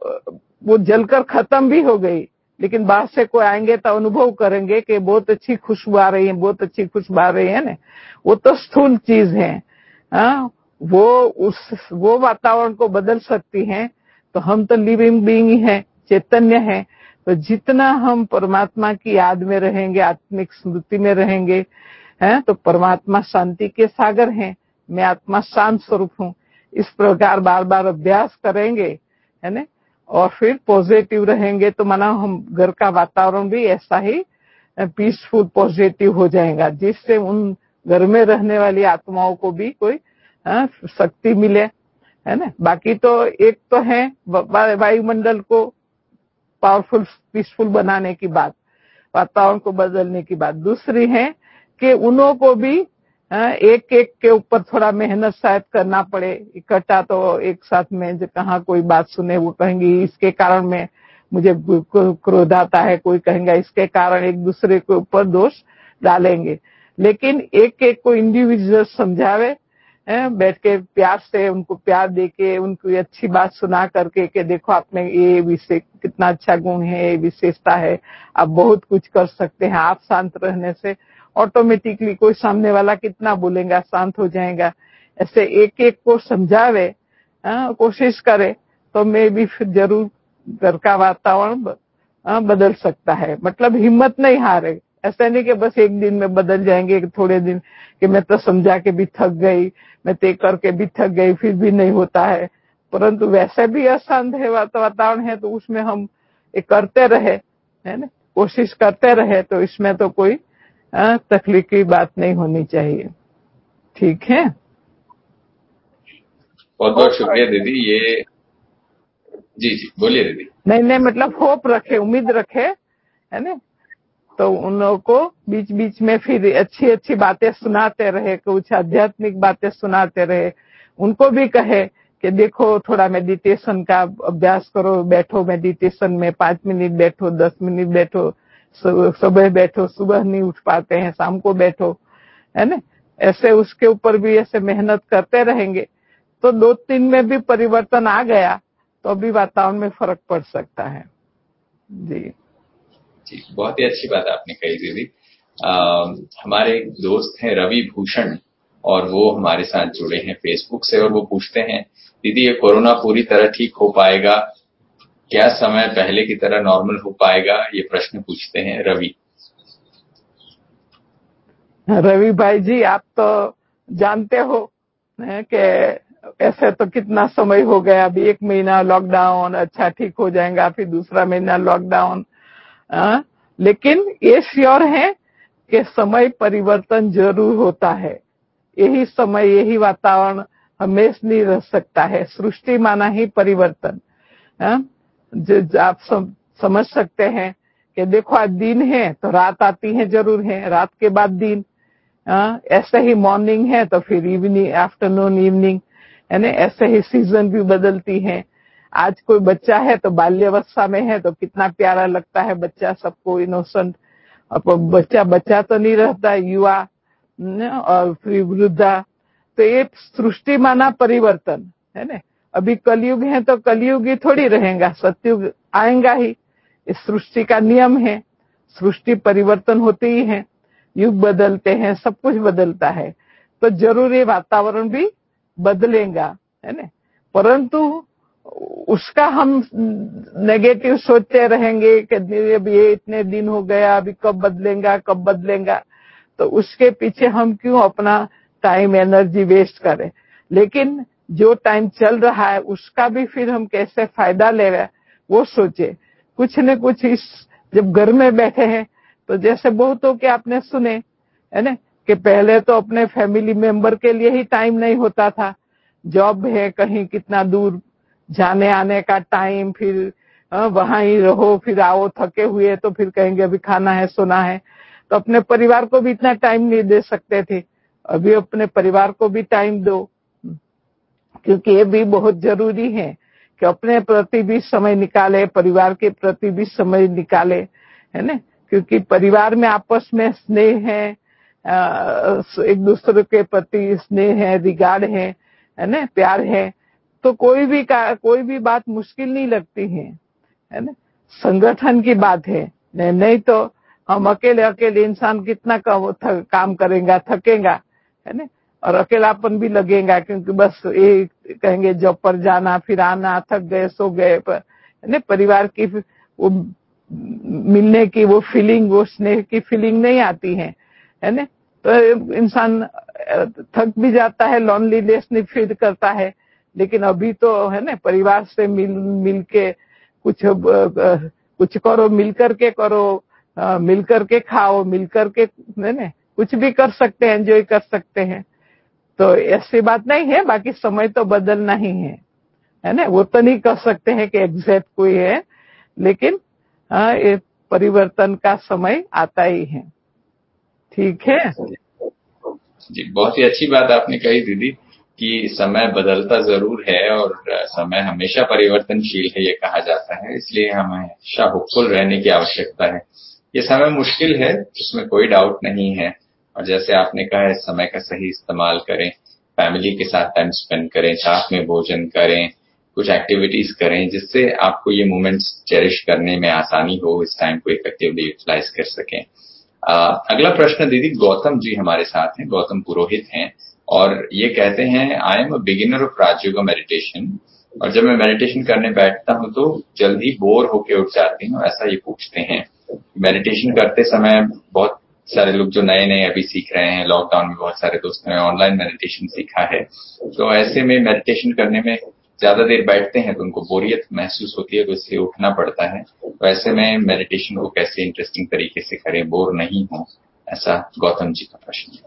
वो जलकर खत्म भी हो गई, लेकिन बाहर से कोई आएंगे तो अनुभव करेंगे कि बहुत अच्छी खुशबू आ रही है, बहुत अच्छी खुशबू आ रही है ना। वो तो स्थूल चीज है, हाँ, वो उस वो वातावरण को बदल सकती हैं। तो हम तो लिविंग बीइंग ही हैं, चैतन्य है। तो जितना हम परमात्मा की याद में रहेंगे, आत्मिक स्मृति में रहेंगे, हैं, तो परमात्मा शांति के सागर हैं, मैं आत्मा शांत स्वरूप हूँ, इस प्रकार बार बार अभ्यास करेंगे, है ना। और फिर पॉजिटिव रहेंगे तो माना हम घर का वातावरण भी ऐसा ही पीसफुल पॉजिटिव हो जाएगा, जिससे उन घर में रहने वाली आत्माओं को भी कोई शक्ति मिले, है ना। बाकी तो एक तो है वायुमंडल को पावरफुल पीसफुल बनाने की बात, वातावरण को बदलने की बात। दूसरी है कि उन्हों को भी एक एक के ऊपर थोड़ा मेहनत शायद करना पड़े। इकट्ठा तो एक साथ में कहाँ कोई बात सुने, वो कहेंगे इसके कारण में मुझे क्रोध आता है, कोई कहेंगे इसके कारण, एक दूसरे के ऊपर दोष डालेंगे। लेकिन एक एक को इंडिविजुअल समझावे, बैठ के प्यार से उनको प्यार देके उनको अच्छी बात सुना करके कि देखो आपने ये विशेष कितना अच्छा गुण है, ये विशेषता है, आप बहुत कुछ कर सकते हैं। आप शांत रहने से ऑटोमेटिकली कोई सामने वाला कितना बोलेगा, शांत हो जाएगा। ऐसे एक एक को समझावे, कोशिश करे तो मैं भी फिर जरूर घर का वातावरण बदल सकता है। मतलब हिम्मत नहीं हारे, ऐसा नहीं कि बस एक दिन में बदल जाएंगे, थोड़े दिन कि मैं तो समझा के भी थक गई, मैं तय करके भी थक गई, फिर भी नहीं होता है। परंतु वैसे भी अशांत है वातावरण है तो उसमें हम ये करते रहे, है ना, कोशिश करते रहे, तो इसमें तो कोई तकलीफ की बात नहीं होनी चाहिए। ठीक है, बहुत बहुत शुक्रिया दीदी। ये जी जी बोलिए दीदी। नहीं नहीं मतलब होप रखे, उम्मीद रखे, है ना। तो उन लोगों को बीच बीच में फिर अच्छी अच्छी बातें सुनाते रहे, कुछ आध्यात्मिक बातें सुनाते रहे। उनको भी कहे कि देखो थोड़ा मेडिटेशन का अभ्यास करो, बैठो मेडिटेशन में, पांच मिनट बैठो, दस मिनट बैठो, सुबह बैठो, सुबह नहीं उठ पाते हैं शाम को बैठो, है ना। ऐसे उसके ऊपर भी ऐसे मेहनत करते रहेंगे तो दो तीन में भी परिवर्तन आ गया तो भी वातावरण में फर्क पड़ सकता है। जी जी, बहुत ही अच्छी बात आपने कही दीदी। आ, हमारे एक दोस्त हैं रवि भूषण, और वो हमारे साथ जुड़े हैं फेसबुक से, और वो पूछते हैं, दीदी ये कोरोना पूरी तरह ठीक हो पाएगा क्या? समय पहले की तरह नॉर्मल हो पाएगा? ये प्रश्न पूछते हैं रवि। रवि भाई जी, आप तो जानते हो कि ऐसे तो कितना समय हो गया, अभी एक महीना लॉकडाउन, अच्छा ठीक हो जाएगा, फिर दूसरा महीना लॉकडाउन। लेकिन ये श्योर है कि समय परिवर्तन जरूर होता है। यही समय, यही वातावरण हमेशा नहीं रह सकता है। सृष्टि माना ही परिवर्तन। जो आप सम, समझ सकते हैं कि देखो आज दिन है तो रात आती है जरूर है, रात के बाद दिन, आ, ऐसे ही मॉर्निंग है तो फिर इवनिंग, आफ्टरनून, इवनिंग, यानी ऐसे ही सीजन भी बदलती है। आज कोई बच्चा है तो बाल्यावस्था में है तो कितना प्यारा लगता है बच्चा, सबको इनोसेंट। अब बच्चा बच्चा तो नहीं रहता, युवा और फिर वृद्धा। तो ये सृष्टि माना परिवर्तन है ना। अभी कलयुग है तो कलयुग ही थोड़ी रहेगा, सतयुग आएगा ही। इस सृष्टि का नियम है, सृष्टि परिवर्तन होती ही है, युग बदलते हैं, सब कुछ बदलता है, तो जरूरी वातावरण भी बदलेगा है ना। परंतु उसका हम नेगेटिव सोचते रहेंगे कि अब ये इतने दिन हो गया, अभी कब बदलेगा कब बदलेगा, तो उसके पीछे हम क्यों अपना टाइम एनर्जी वेस्ट करें। लेकिन जो टाइम चल रहा है उसका भी फिर हम कैसे फायदा ले रहे हैं वो सोचे। कुछ न कुछ इस, जब घर में बैठे हैं तो जैसे बहुतों के आपने सुने है ना कि पहले तो अपने फैमिली मेंबर के लिए ही टाइम नहीं होता था। जॉब है कहीं कितना दूर, जाने आने का टाइम, फिर वहां ही रहो, फिर आओ थके हुए तो फिर कहेंगे अभी खाना है सोना है, तो अपने परिवार को भी इतना टाइम नहीं दे सकते थे। अभी अपने परिवार को भी टाइम दो, क्योंकि ये भी बहुत जरूरी है कि अपने प्रति भी समय निकाले, परिवार के प्रति भी समय निकाले है ना। क्योंकि परिवार में आपस में स्नेह है, एक दूसरे के प्रति स्नेह है, रिगार्ड है है ना, प्यार है, तो कोई भी का कोई भी बात मुश्किल नहीं लगती है है ना। संगठन की बात है, नहीं, नहीं तो हम अकेले अकेले इंसान कितना काम करेगा, थकेगा है ना, और अकेलापन भी लगेगा, क्योंकि बस ये कहेंगे जॉब पर जाना फिर आना, थक गए सो गए, पर है ना परिवार की वो मिलने की वो फीलिंग, वो स्नेह की फीलिंग नहीं आती है है ना। तो इंसान थक भी जाता है, लॉनलीनेस नहीं फील करता है। लेकिन अभी तो है ना परिवार से मिल मिल के कुछ कुछ करो, मिल करके करो, मिल करके खाओ, मिल करके है ना कुछ भी कर सकते हैं, एंजॉय कर सकते हैं। तो ऐसी बात नहीं है, बाकी समय तो बदलना ही है है ना। वो तो नहीं कर सकते हैं कि एग्जैक्ट कोई है, लेकिन हाँ ये परिवर्तन का समय आता ही है। ठीक है जी, बहुत ही अच्छी बात आपने कही दीदी कि समय बदलता जरूर है और समय हमेशा परिवर्तनशील है, ये कहा जाता है। इसलिए हमें हमेशा होपफुल रहने की आवश्यकता है। ये समय मुश्किल है, इसमें कोई डाउट नहीं है, और जैसे आपने कहा इस समय का सही इस्तेमाल करें, फैमिली के साथ टाइम स्पेंड करें, साथ में भोजन करें, कुछ एक्टिविटीज करें जिससे आपको ये मोमेंट्स चेरिश करने में आसानी हो, इस टाइम को इफेक्टिवली यूटिलाइज कर सकें। Uh, अगला प्रश्न दीदी गौतम जी हमारे साथ हैं, गौतम पुरोहित हैं, और ये कहते हैं I am a beginner of Rajyoga meditation, और जब मैं मेडिटेशन करने बैठता हूं तो जल्दी बोर होके उठ जाती हूँ। ऐसा ये पूछते हैं। मेडिटेशन करते समय बहुत सारे लोग जो नए नए अभी सीख रहे हैं, लॉकडाउन में बहुत सारे दोस्तों ने ऑनलाइन मेडिटेशन सीखा है, तो ऐसे में मेडिटेशन करने में ज्यादा देर बैठते हैं तो उनको बोरियत महसूस होती है, तो इसलिए उठना पड़ता है। तो ऐसे में मेडिटेशन को कैसे इंटरेस्टिंग तरीके से करें, बोर नहीं हो, ऐसा गौतम जी का प्रश्न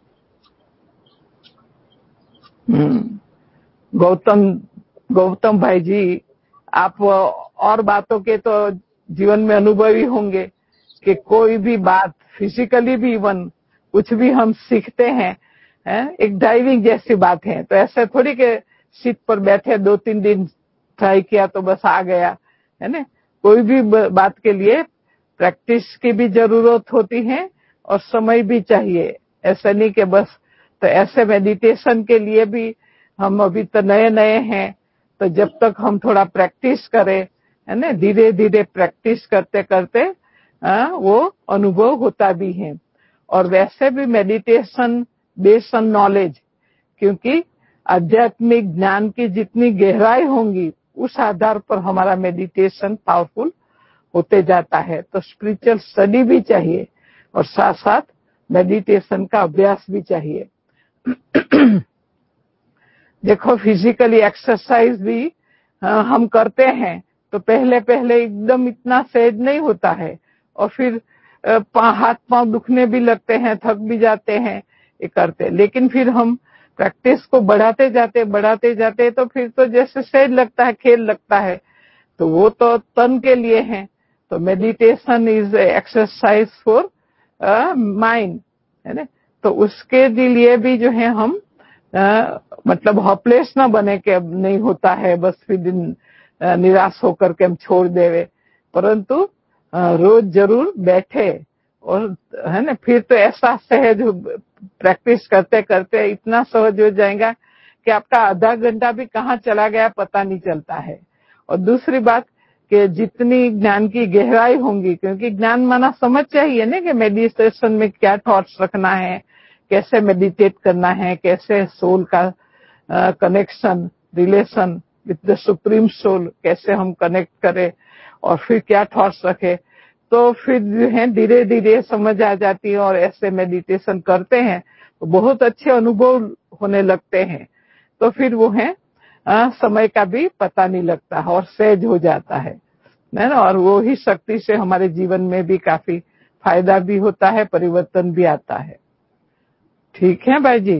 है। गौतम गौतम भाई जी, आप और बातों के तो जीवन में अनुभवी होंगे कि कोई भी बात, फिजिकली भी इवन कुछ भी हम सीखते हैं है? एक ड्राइविंग जैसी बात है। तो ऐसे थोड़ी के सीट पर बैठे दो तीन दिन ट्राई किया तो बस आ गया है ना। कोई भी बात के लिए प्रैक्टिस की भी जरूरत होती है और समय भी चाहिए। ऐसा नहीं कि बस, तो ऐसे मेडिटेशन के लिए भी हम अभी तो नए नए हैं, तो जब तक हम थोड़ा प्रैक्टिस करें, है ना, धीरे धीरे प्रैक्टिस करते करते आ, वो अनुभव होता भी है। और वैसे भी मेडिटेशन बेस्ड ऑन नॉलेज, क्योंकि आध्यात्मिक ज्ञान की जितनी गहराई होंगी उस आधार पर हमारा मेडिटेशन पावरफुल होते जाता है। तो स्पिरिचुअल स्टडी भी चाहिए और साथ साथ मेडिटेशन का अभ्यास भी चाहिए। देखो, फिजिकली एक्सरसाइज भी हम करते हैं तो पहले पहले एकदम इतना सहज नहीं होता है, और फिर हाथ पांव दुखने भी लगते हैं, थक भी जाते हैं ये करते। लेकिन फिर हम प्रैक्टिस को बढ़ाते जाते बढ़ाते जाते तो फिर तो जैसे सहज लगता है, खेल लगता है। तो वो तो तन के लिए है। तो meditation is exercise for mind, है ना। तो उसके लिए भी जो है हम आ, मतलब होपलेस ना बने के अब नहीं होता है, बस फिर दिन निराश होकर के हम छोड़ देवे, परंतु रोज जरूर बैठे। और है ना, फिर तो ऐसा सहज प्रैक्टिस करते करते इतना सहज हो जाएगा कि आपका आधा घंटा भी कहाँ चला गया पता नहीं चलता है। और दूसरी बात कि जितनी ज्ञान की गहराई होंगी, क्योंकि ज्ञान माना समझ चाहिए ना कि मेडिटेशन में क्या थॉट्स रखना है, कैसे मेडिटेट करना है, कैसे सोल का connection relation with the supreme soul कैसे हम कनेक्ट करें और फिर क्या थॉट्स रखे। तो फिर जो है धीरे धीरे समझ आ जाती है और ऐसे मेडिटेशन करते हैं तो बहुत अच्छे अनुभव होने लगते हैं। तो फिर वो है आ, समय का भी पता नहीं लगता और सहज हो जाता है ना, और वो ही शक्ति से हमारे जीवन में भी काफी फायदा भी होता है, परिवर्तन भी आता है। ठीक है भाई जी।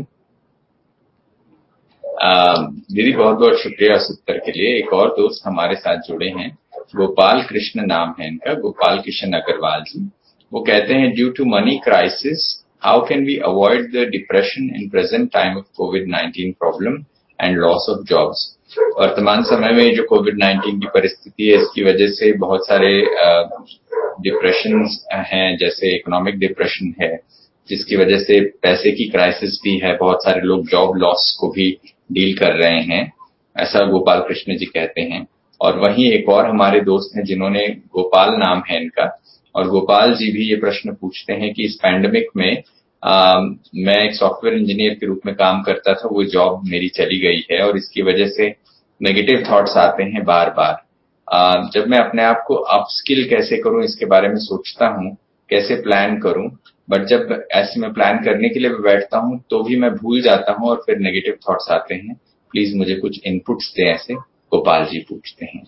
दीदी बहुत बहुत शुक्रिया इस उत्तर के लिए। एक और दोस्त हमारे साथ जुड़े हैं, गोपाल कृष्ण नाम है इनका, गोपाल कृष्ण अग्रवाल जी। वो कहते हैं, due to money crisis how can we avoid the depression in present time of covid nineteen problem and loss of jobs. वर्तमान समय में जो कोविड नाइनटीन की परिस्थिति है, इसकी वजह से बहुत सारे डिप्रेशन हैं, जैसे इकोनॉमिक डिप्रेशन है, जिसकी वजह से पैसे की क्राइसिस भी है, बहुत सारे लोग जॉब लॉस को भी डील कर रहे हैं, ऐसा गोपाल कृष्ण जी कहते हैं। और वहीं एक और हमारे दोस्त हैं जिन्होंने, गोपाल नाम है इनका, और गोपाल जी भी ये प्रश्न पूछते हैं कि इस पैंडेमिक में आ, मैं एक सॉफ्टवेयर इंजीनियर के रूप में काम करता था, वो जॉब मेरी चली गई है और इसकी वजह से नेगेटिव थॉट्स आते हैं बार बार। आ, जब मैं अपने आप को अपस्किल कैसे करूं इसके बारे में सोचता हूं, कैसे प्लान करूं, बट जब ऐसे में प्लान करने के लिए भी बैठता हूं तो भी मैं भूल जाता हूं और फिर नेगेटिव थॉट्स आते हैं। प्लीज मुझे कुछ इनपुट्स दें, ऐसे गोपाल जी पूछते हैं।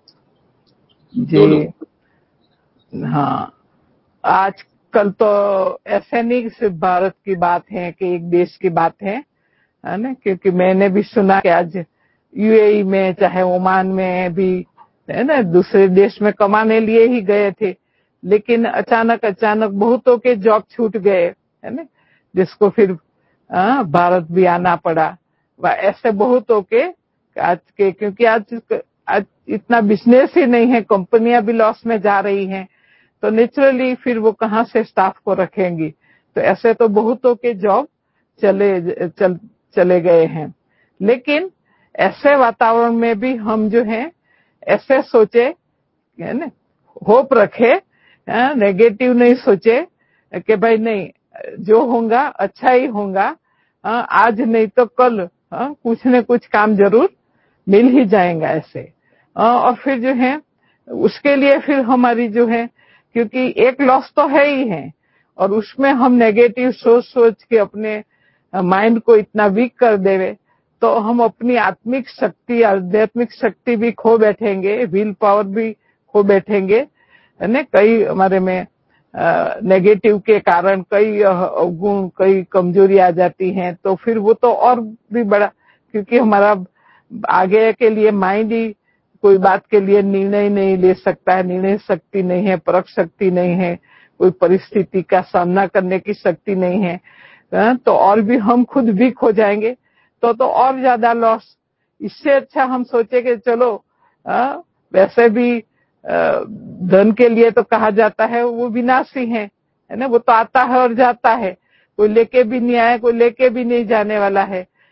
जी हाँ, आजकल तो ऐसे नहीं सिर्फ भारत की बात है कि एक देश की बात है, है ना, क्योंकि मैंने भी सुना कि आज यूएई में चाहे ओमान में भी, है ना, दूसरे देश में कमाने लिए ही गए थे, लेकिन अचानक अचानक बहुतों के जॉब छूट गए, है ना, जिसको फिर आ, भारत भी आना पड़ा। ऐसे बहुतों के आज के, क्योंकि आज आज इतना बिजनेस ही नहीं है, कंपनियां भी लॉस में जा रही हैं, तो नेचुरली फिर वो कहाँ से स्टाफ को रखेंगी। तो ऐसे तो बहुतों के जॉब चले चल चले गए हैं। लेकिन ऐसे वातावरण में भी हम जो है ऐसे सोचे, है ना, होप रखे, नेगेटिव नहीं सोचे कि भाई नहीं, जो होगा अच्छा ही होगा, आज नहीं तो कल कुछ न कुछ काम जरूर मिल ही जाएगा ऐसे। और फिर जो है उसके लिए फिर हमारी जो है, क्योंकि एक लॉस तो है ही है और उसमें हम नेगेटिव सोच सोच के अपने माइंड को इतना वीक कर देवे तो हम अपनी आत्मिक शक्ति, आध्यात्मिक शक्ति भी खो बैठेंगे, विल पावर भी खो बैठेंगे, है ना। कई हमारे में नेगेटिव के कारण कई गुण, कई कमजोरी आ जाती हैं, तो फिर वो तो और भी बड़ा, क्योंकि हमारा आगे के लिए माइंड ही कोई बात के लिए निर्णय नहीं ले सकता है, निर्णय शक्ति नहीं है, परख शक्ति नहीं है, कोई परिस्थिति का सामना करने की शक्ति नहीं है, तो और भी हम खुद भी खो जाएंगे, तो तो और ज्यादा लॉस। इससे अच्छा हम सोचे कि चलो आ, वैसे भी आ, धन के लिए तो कहा जाता है वो विनाशी है, है ना, वो तो आता है और जाता है, कोई लेके भी नहीं आया, कोई लेके भी नहीं जाने वाला है।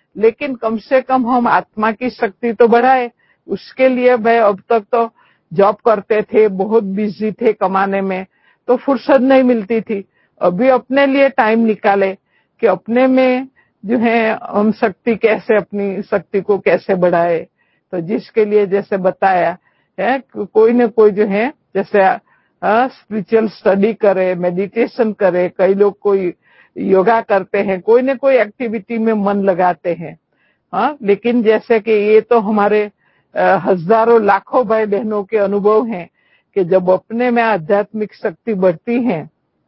लेकिन कम से कम हम आत्मा की शक्ति तो बढ़ाए। उसके लिए भाई अब तक तो जॉब करते थे, बहुत बिजी थे कमाने में, तो फुर्सत नहीं मिलती थी। अभी अपने लिए टाइम निकाले कि अपने में जो है हम शक्ति कैसे, अपनी शक्ति को कैसे बढ़ाए। तो जिसके लिए जैसे बताया है, कोई न कोई जो है जैसे स्पिरिचुअल स्टडी करे, मेडिटेशन करे, कई लोग कोई योगा करते हैं, कोई न कोई एक्टिविटी में मन लगाते हैं। हाँ, लेकिन जैसे कि ये तो हमारे हजारों लाखों भाई बहनों के अनुभव हैं कि जब अपने में आध्यात्मिक शक्ति बढ़ती है,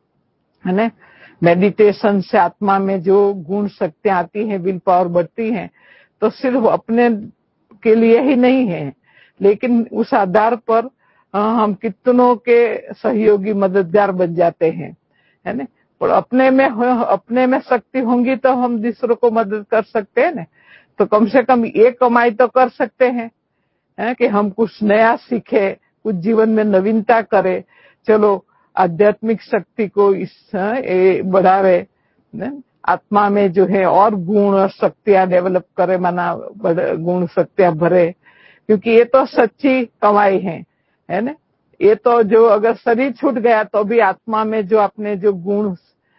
है ना, मेडिटेशन से आत्मा में जो गुण शक्तियां आती हैं, विल पावर बढ़ती है, तो सिर्फ अपने के लिए ही नहीं है, लेकिन उस आधार पर हम कितनों के सहयोगी मददगार बन जाते हैं, है ना। और अपने में अपने में शक्ति होंगी तो हम दूसरों को मदद कर सकते हैं ना। तो कम से कम ये कमाई तो कर सकते हैं, है कि हम कुछ नया सीखे, कुछ जीवन में नवीनता करें। चलो आध्यात्मिक शक्ति को इस बढ़ावे, आत्मा में जो है और गुण और शक्तियां डेवलप करे, माना गुण शक्तियां भरे, क्योंकि ये तो सच्ची कमाई है, है ना। ये तो जो अगर शरीर छूट गया तो भी आत्मा में जो अपने जो गुण,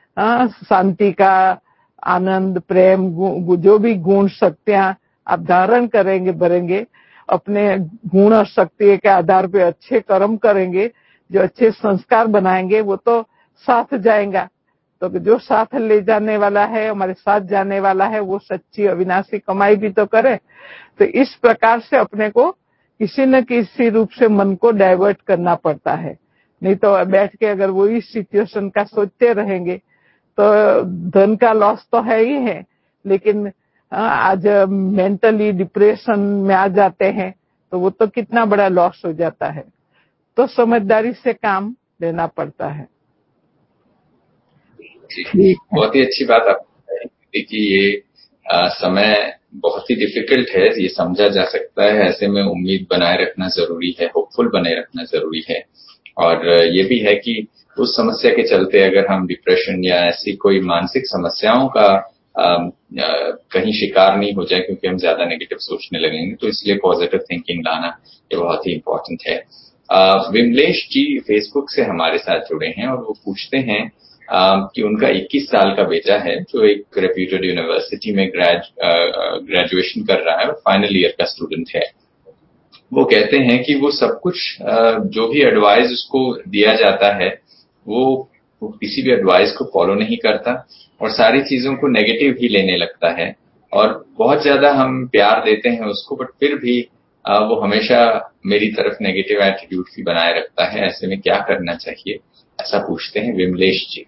शांति का, आनंद, प्रेम, जो भी गुण शक्तियां आप धारण करेंगे, भरेंगे, अपने गुण और शक्ति के आधार पे अच्छे कर्म करेंगे, जो अच्छे संस्कार बनाएंगे, वो तो साथ जाएगा। तो जो साथ ले जाने वाला है, हमारे साथ जाने वाला है, वो सच्ची अविनाशी कमाई भी तो करे। तो इस प्रकार से अपने को किसी न किसी रूप से मन को डाइवर्ट करना पड़ता है, नहीं तो बैठ के अगर वही सिचुएशन का सोचते रहेंगे तो धन का लॉस तो है ही है, लेकिन आज मेंटली डिप्रेशन में आ जाते हैं तो वो तो कितना बड़ा लॉस हो जाता है। तो समझदारी से काम लेना पड़ता है। ठीक, बहुत ही अच्छी बात आप देखिए, ये आ, समय बहुत ही डिफिकल्ट है, ये समझा जा सकता है। ऐसे में उम्मीद बनाए रखना जरूरी है, होपफुल बनाए रखना जरूरी है। और ये भी है कि उस समस्या के चलते अगर हम डिप्रेशन या ऐसी कोई मानसिक समस्याओं का आ, आ, कहीं शिकार नहीं हो जाए, क्योंकि हम ज्यादा नेगेटिव सोचने लगेंगे, तो इसलिए पॉजिटिव थिंकिंग लाना ये बहुत ही इम्पोर्टेंट है। आ, विमलेश जी फेसबुक से हमारे साथ जुड़े हैं और वो पूछते हैं कि उनका इक्कीस साल का बेटा है जो एक रेप्यूटेड यूनिवर्सिटी में ग्रेज ग्रेजुएशन कर रहा है और फाइनल ईयर का स्टूडेंट है। वो कहते हैं कि वो सब कुछ जो भी एडवाइस उसको दिया जाता है वो, वो किसी भी एडवाइस को फॉलो नहीं करता और सारी चीजों को नेगेटिव ही लेने लगता है, और बहुत ज्यादा हम प्यार देते हैं उसको, बट फिर भी वो हमेशा मेरी तरफ नेगेटिव एटीट्यूड ही बनाए रखता है। ऐसे में क्या करना चाहिए, ऐसा पूछते हैं विमलेश जी।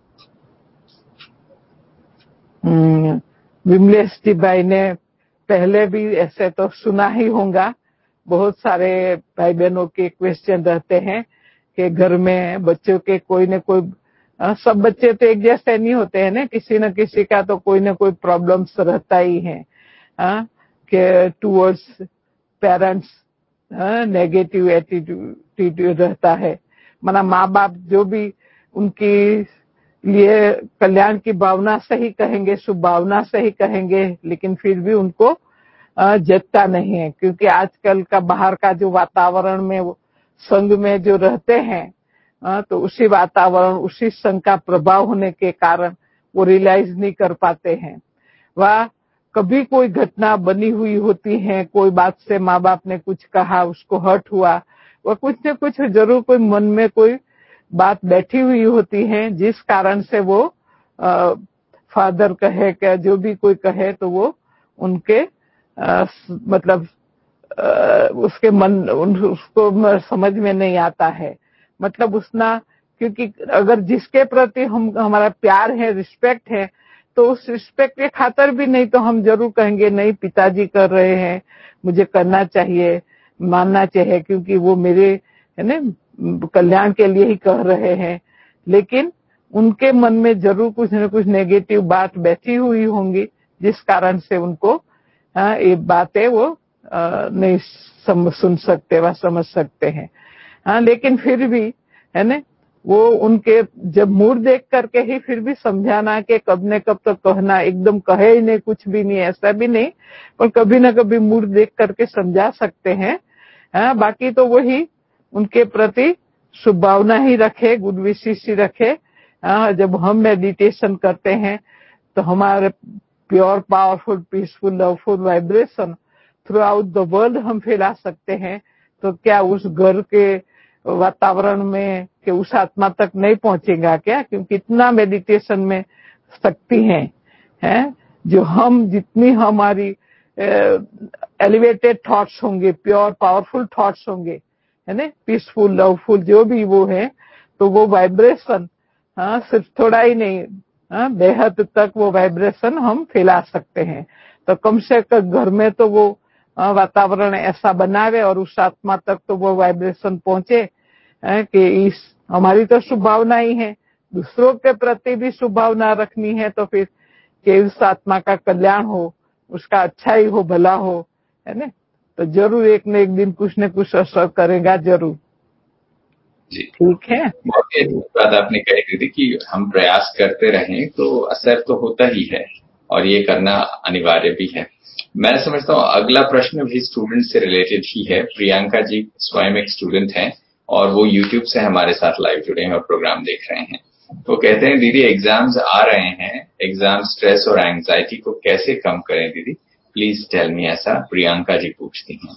विमलेश जी भाई ने पहले भी ऐसे तो सुना ही होगा, बहुत सारे भाई बहनों के क्वेश्चन रहते हैं कि घर में बच्चों के कोई न कोई, सब बच्चे तो एक जैसे नहीं होते हैं ना, किसी न किसी का तो कोई न कोई प्रॉब्लम्स रहता ही है कि टूवर्ड्स पेरेंट्स नेगेटिव एटीट्यूड रहता है। माना माँ बाप जो भी उनकी लिए कल्याण की भावना से ही कहेंगे, शुभ भावना से ही कहेंगे, लेकिन फिर भी उनको जगता नहीं है, क्योंकि आजकल का बाहर का जो वातावरण में संग में जो रहते हैं, तो उसी वातावरण, उसी संग का प्रभाव होने के कारण वो रियलाइज नहीं कर पाते हैं। वह कभी कोई घटना बनी हुई होती है, कोई बात से माँ बाप ने कुछ कहा, उसको हर्ट हुआ, वह कुछ न कुछ जरूर कोई मन में कोई बात बैठी हुई होती है, जिस कारण से वो आ, फादर कहे क्या जो भी कोई कहे तो वो उनके आ, मतलब आ, उसके मन उसको समझ में नहीं आता है। मतलब उसना, क्योंकि अगर जिसके प्रति हम हमारा प्यार है, रिस्पेक्ट है, तो उस रिस्पेक्ट के खातर भी नहीं तो हम जरूर कहेंगे नहीं पिताजी कर रहे हैं, मुझे करना चाहिए, मानना चाहिए, क्योंकि वो मेरे है ना कल्याण के लिए ही कह रहे हैं। लेकिन उनके मन में जरूर कुछ न कुछ नेगेटिव बात बैठी हुई होंगी, जिस कारण से उनको आ, ये बातें वो आ, नहीं सम, सुन सकते व समझ सकते हैं। हाँ, लेकिन फिर भी है ना वो उनके जब मूड देख करके ही फिर भी समझाना कि कब ने कब तो कहना, एकदम कहे ही नहीं, कुछ भी नहीं, ऐसा भी नहीं, पर कभी ना कभी मूड देख करके समझा सकते हैं। हाँ, बाकी तो वही उनके प्रति शुभभावना ही रखे, गुड विशेष ही रखे। हाँ, जब हम मेडिटेशन करते हैं तो हमारे pure, powerful, peaceful, loveful vibration throughout the world हम फैला सकते हैं। तो क्या उस घर के वातावरण में कि उस आत्मा तक नहीं पहुंचेगा क्या? क्योंकि इतना मेडिटेशन में शक्ति है, है जो हम जितनी हमारी एलिवेटेड थॉट्स होंगे, प्योर पावरफुल थॉट्स होंगे, है ना, पीसफुल, लवफुल, जो भी वो है, तो वो वाइब्रेशन, हाँ, सिर्फ थोड़ा ही नहीं, हाँ, बेहद तक वो वाइब्रेशन हम फैला सकते हैं। तो कम से कम घर में तो वो वातावरण ऐसा बनावे और उस आत्मा तक तो वो वाइब्रेशन पहुंचे कि इस हमारी तो शुभ भावना ही है, दूसरों के प्रति भी शुभ भावना रखनी है, तो फिर कि उस आत्मा का कल्याण हो, उसका अच्छा ही हो, भला हो, है ना, तो जरूर एक न एक दिन कुछ न कुछ असर करेगा जरूर। जी, ठीक है। बहुत ही अच्छी बात आपने कही दीदी कि हम प्रयास करते रहें तो असर तो होता ही है और ये करना अनिवार्य भी है। मैं समझता हूँ अगला प्रश्न भी स्टूडेंट से रिलेटेड ही है। प्रियंका जी स्वयं एक स्टूडेंट हैं और वो यूट्यूब से हमारे साथ लाइव जुड़े हैं और प्रोग्राम देख रहे हैं। वो कहते हैं, दीदी एग्जाम्स आ रहे हैं, एग्जाम स्ट्रेस और एंजाइटी को कैसे कम करें दीदी, प्लीज टेल मी, ऐसा प्रियंका जी पूछती हैं।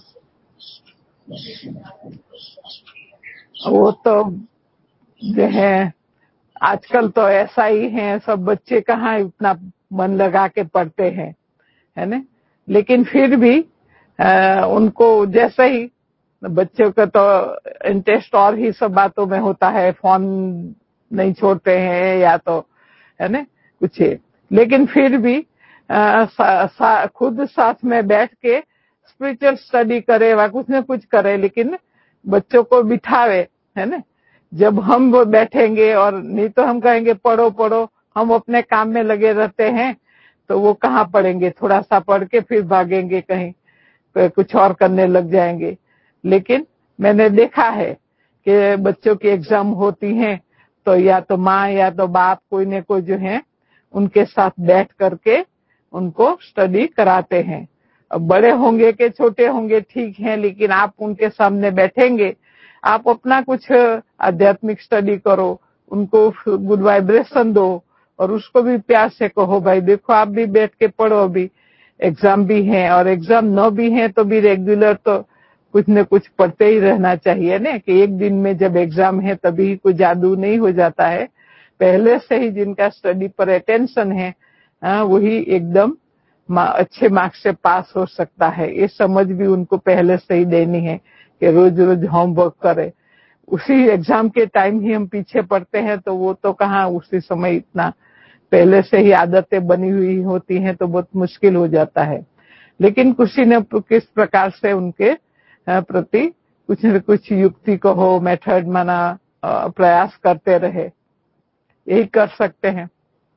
वो तो जो है आजकल तो ऐसा ही है, सब बच्चे कहाँ इतना मन लगा के पढ़ते हैं, है ना, लेकिन फिर भी आ, उनको जैसे ही बच्चों का तो इंटरेस्ट और ही सब बातों में होता है, फोन नहीं छोड़ते हैं या तो, है ना, कुछ है, लेकिन फिर भी आ, सा, सा, खुद साथ में बैठ के स्पिरिचुअल स्टडी करे व कुछ न कुछ करे, लेकिन बच्चों को बिठावे, है ना। जब हम वो बैठेंगे और नहीं तो हम कहेंगे पढ़ो पढ़ो, हम अपने काम में लगे रहते हैं, तो वो कहाँ पढ़ेंगे, थोड़ा सा पढ़ के फिर भागेंगे कहीं, कुछ और करने लग जाएंगे। लेकिन मैंने देखा है कि बच्चों की एग्जाम होती हैं तो या तो माँ या तो बाप कोई न कोई जो है उनके साथ बैठ करके उनको स्टडी कराते हैं। अब बड़े होंगे के छोटे होंगे ठीक है, लेकिन आप उनके सामने बैठेंगे, आप अपना कुछ आध्यात्मिक स्टडी करो, उनको गुड वाइब्रेशन दो और उसको भी प्यार से कहो, भाई देखो आप भी बैठ के पढ़ो, अभी एग्जाम भी है, और एग्जाम न भी है तो भी रेगुलर तो कुछ न कुछ पढ़ते ही रहना चाहिए ना, कि एक दिन में जब एग्जाम है तभी कोई जादू नहीं हो जाता है। पहले से ही जिनका स्टडी पर अटेंशन है, हाँ, वही एकदम अच्छे मार्क्स से पास हो सकता है। ये समझ भी उनको पहले से ही देनी है कि रोज रोज होमवर्क करे। उसी एग्जाम के टाइम ही हम पीछे पड़ते हैं तो वो तो कहाँ उसी समय इतना पहले से ही आदतें बनी हुई होती हैं तो बहुत मुश्किल हो जाता है। लेकिन किसी ने किस प्रकार से उनके प्रति कुछ न कुछ युक्ति को हो, मेथड माना प्रयास करते रहे, यही कर सकते हैं।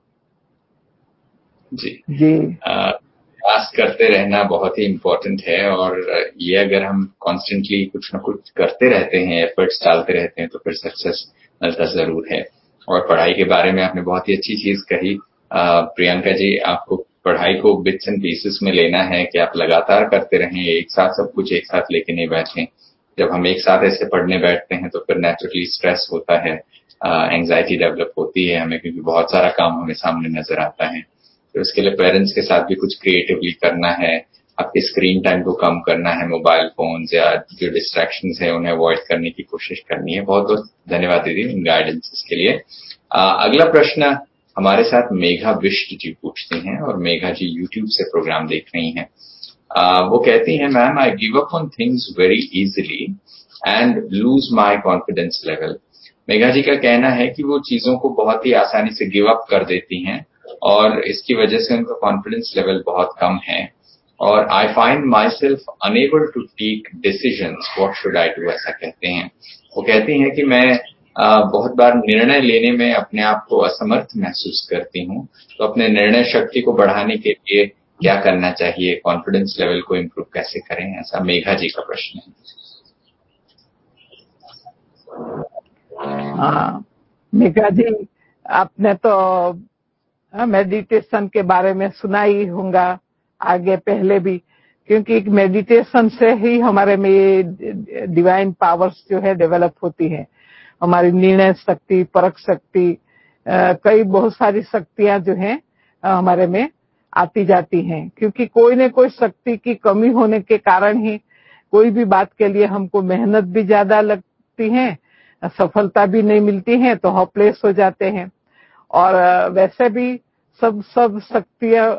जी जी, प्रयास करते रहना बहुत ही इम्पोर्टेंट है और ये अगर हम कॉन्स्टेंटली कुछ ना कुछ करते रहते हैं, एफर्ट्स डालते रहते हैं तो फिर सक्सेस मिलता जरूर है। और पढ़ाई के बारे में आपने बहुत ही अच्छी चीज कही प्रियंका जी, आपको पढ़ाई को बिट्स एंड पीसेस में लेना है कि आप लगातार करते रहें, एक साथ सब कुछ एक साथ लेके नहीं बैठें। जब हम एक साथ ऐसे पढ़ने बैठते हैं तो फिर नेचुरली स्ट्रेस होता है, एंजाइटी डेवलप होती है हमें, क्योंकि बहुत सारा काम हमें सामने नजर आता है। तो इसके लिए पेरेंट्स के साथ भी कुछ क्रिएटिवली करना है, आपके स्क्रीन टाइम को कम करना है, मोबाइल फोन्स या जो डिस्ट्रैक्शंस है उन्हें अवॉइड करने की कोशिश करनी है। बहुत बहुत धन्यवाद दीदी इन गाइडेंस के लिए। आ, अगला प्रश्न हमारे साथ मेघा बिष्ट जी पूछती हैं और मेघा जी यूट्यूब से प्रोग्राम देख रही हैं। आ, वो कहती हैं, ma'am I give up on things very easily and lose my confidence level. Megha ji का कहना है कि वो चीजों को बहुत ही आसानी से गिव अप कर देती हैं और इसकी वजह से उनका कॉन्फिडेंस लेवल बहुत कम है और I find myself unable to take decisions, what should I do, ऐसा कहते हैं। वो कहती हैं कि मैं आ, बहुत बार निर्णय लेने में अपने आप को असमर्थ महसूस करती हूँ, तो अपने निर्णय शक्ति को बढ़ाने के लिए क्या करना चाहिए, कॉन्फिडेंस लेवल को इम्प्रूव कैसे करें, ऐसा मेघा जी का प्रश्न है। हाँ, मेघा जी, आपने तो मेडिटेशन के बारे में सुना ही होगा आगे पहले भी, क्योंकि मेडिटेशन से ही हमारे में ये डिवाइन पावर्स जो है डेवलप होती है। हमारी निर्णय शक्ति, परख शक्ति, कई बहुत सारी शक्तियां जो हैं हमारे में आती जाती हैं, क्योंकि कोई न कोई शक्ति की कमी होने के कारण ही कोई भी बात के लिए हमको मेहनत भी ज्यादा लगती है, सफलता भी नहीं मिलती है, तो होपलेस हो जाते हैं। और वैसे भी सब सब शक्तियां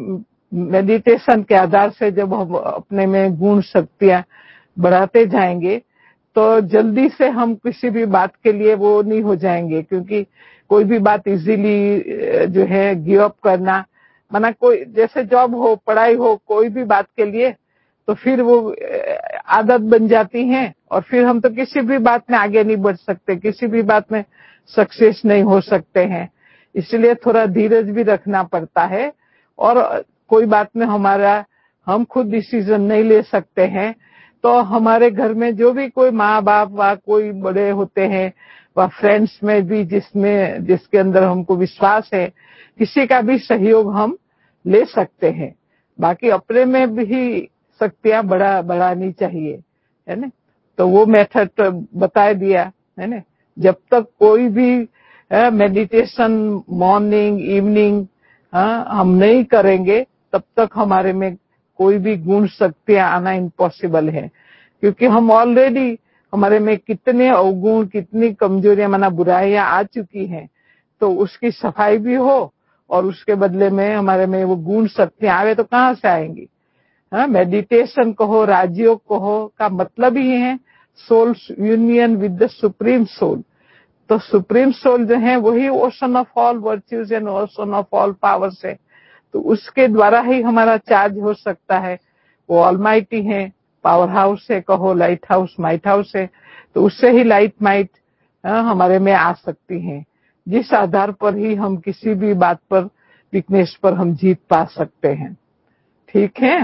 मेडिटेशन के आधार से जब हम अपने में गुण शक्तियां बढ़ाते जाएंगे तो जल्दी से हम किसी भी बात के लिए वो नहीं हो जाएंगे, क्योंकि कोई भी बात इजीली जो है गिव अप करना, माना कोई जैसे जॉब हो, पढ़ाई हो, कोई भी बात के लिए तो फिर वो आदत बन जाती है और फिर हम तो किसी भी बात में आगे नहीं बढ़ सकते, किसी भी बात में सक्सेस नहीं हो सकते हैं। इसलिए थोड़ा धीरज भी रखना पड़ता है और कोई बात में हमारा हम खुद डिसीजन नहीं ले सकते हैं तो हमारे घर में जो भी कोई माँ बाप व कोई बड़े होते हैं व फ्रेंड्स में भी जिसमें जिसके अंदर हमको विश्वास है, किसी का भी सहयोग हम ले सकते हैं। बाकी अपने में भी शक्तियां बढ़ा बढ़ानी चाहिए, है ना। तो वो मेथड तो बता दिया, है ना। जब तक कोई भी मेडिटेशन मॉर्निंग इवनिंग हम नहीं करेंगे तब तक हमारे में कोई भी गुण शक्तियां आना इम्पॉसिबल है, क्योंकि हम ऑलरेडी हमारे में कितने अवगुण, कितनी कमजोरियां माना बुराइयां आ चुकी हैं, तो उसकी सफाई भी हो और उसके बदले में हमारे में वो गुण शक्तियां आवे तो कहाँ से आएंगी। हाँ, मेडिटेशन कहो, राजयोग कहो का मतलब ही है soul union with the supreme soul. तो सुप्रीम सोल जो है वही ocean of all virtues and ocean of all powers है, तो उसके द्वारा ही हमारा चार्ज हो सकता है। वो ऑलमाइटी है, पावर हाउस है, कहो लाइट हाउस, माइट हाउस है, तो उससे ही लाइट माइट हमारे में आ सकती है, जिस आधार पर ही हम किसी भी बात पर वीकनेस पर हम जीत पा सकते हैं। ठीक है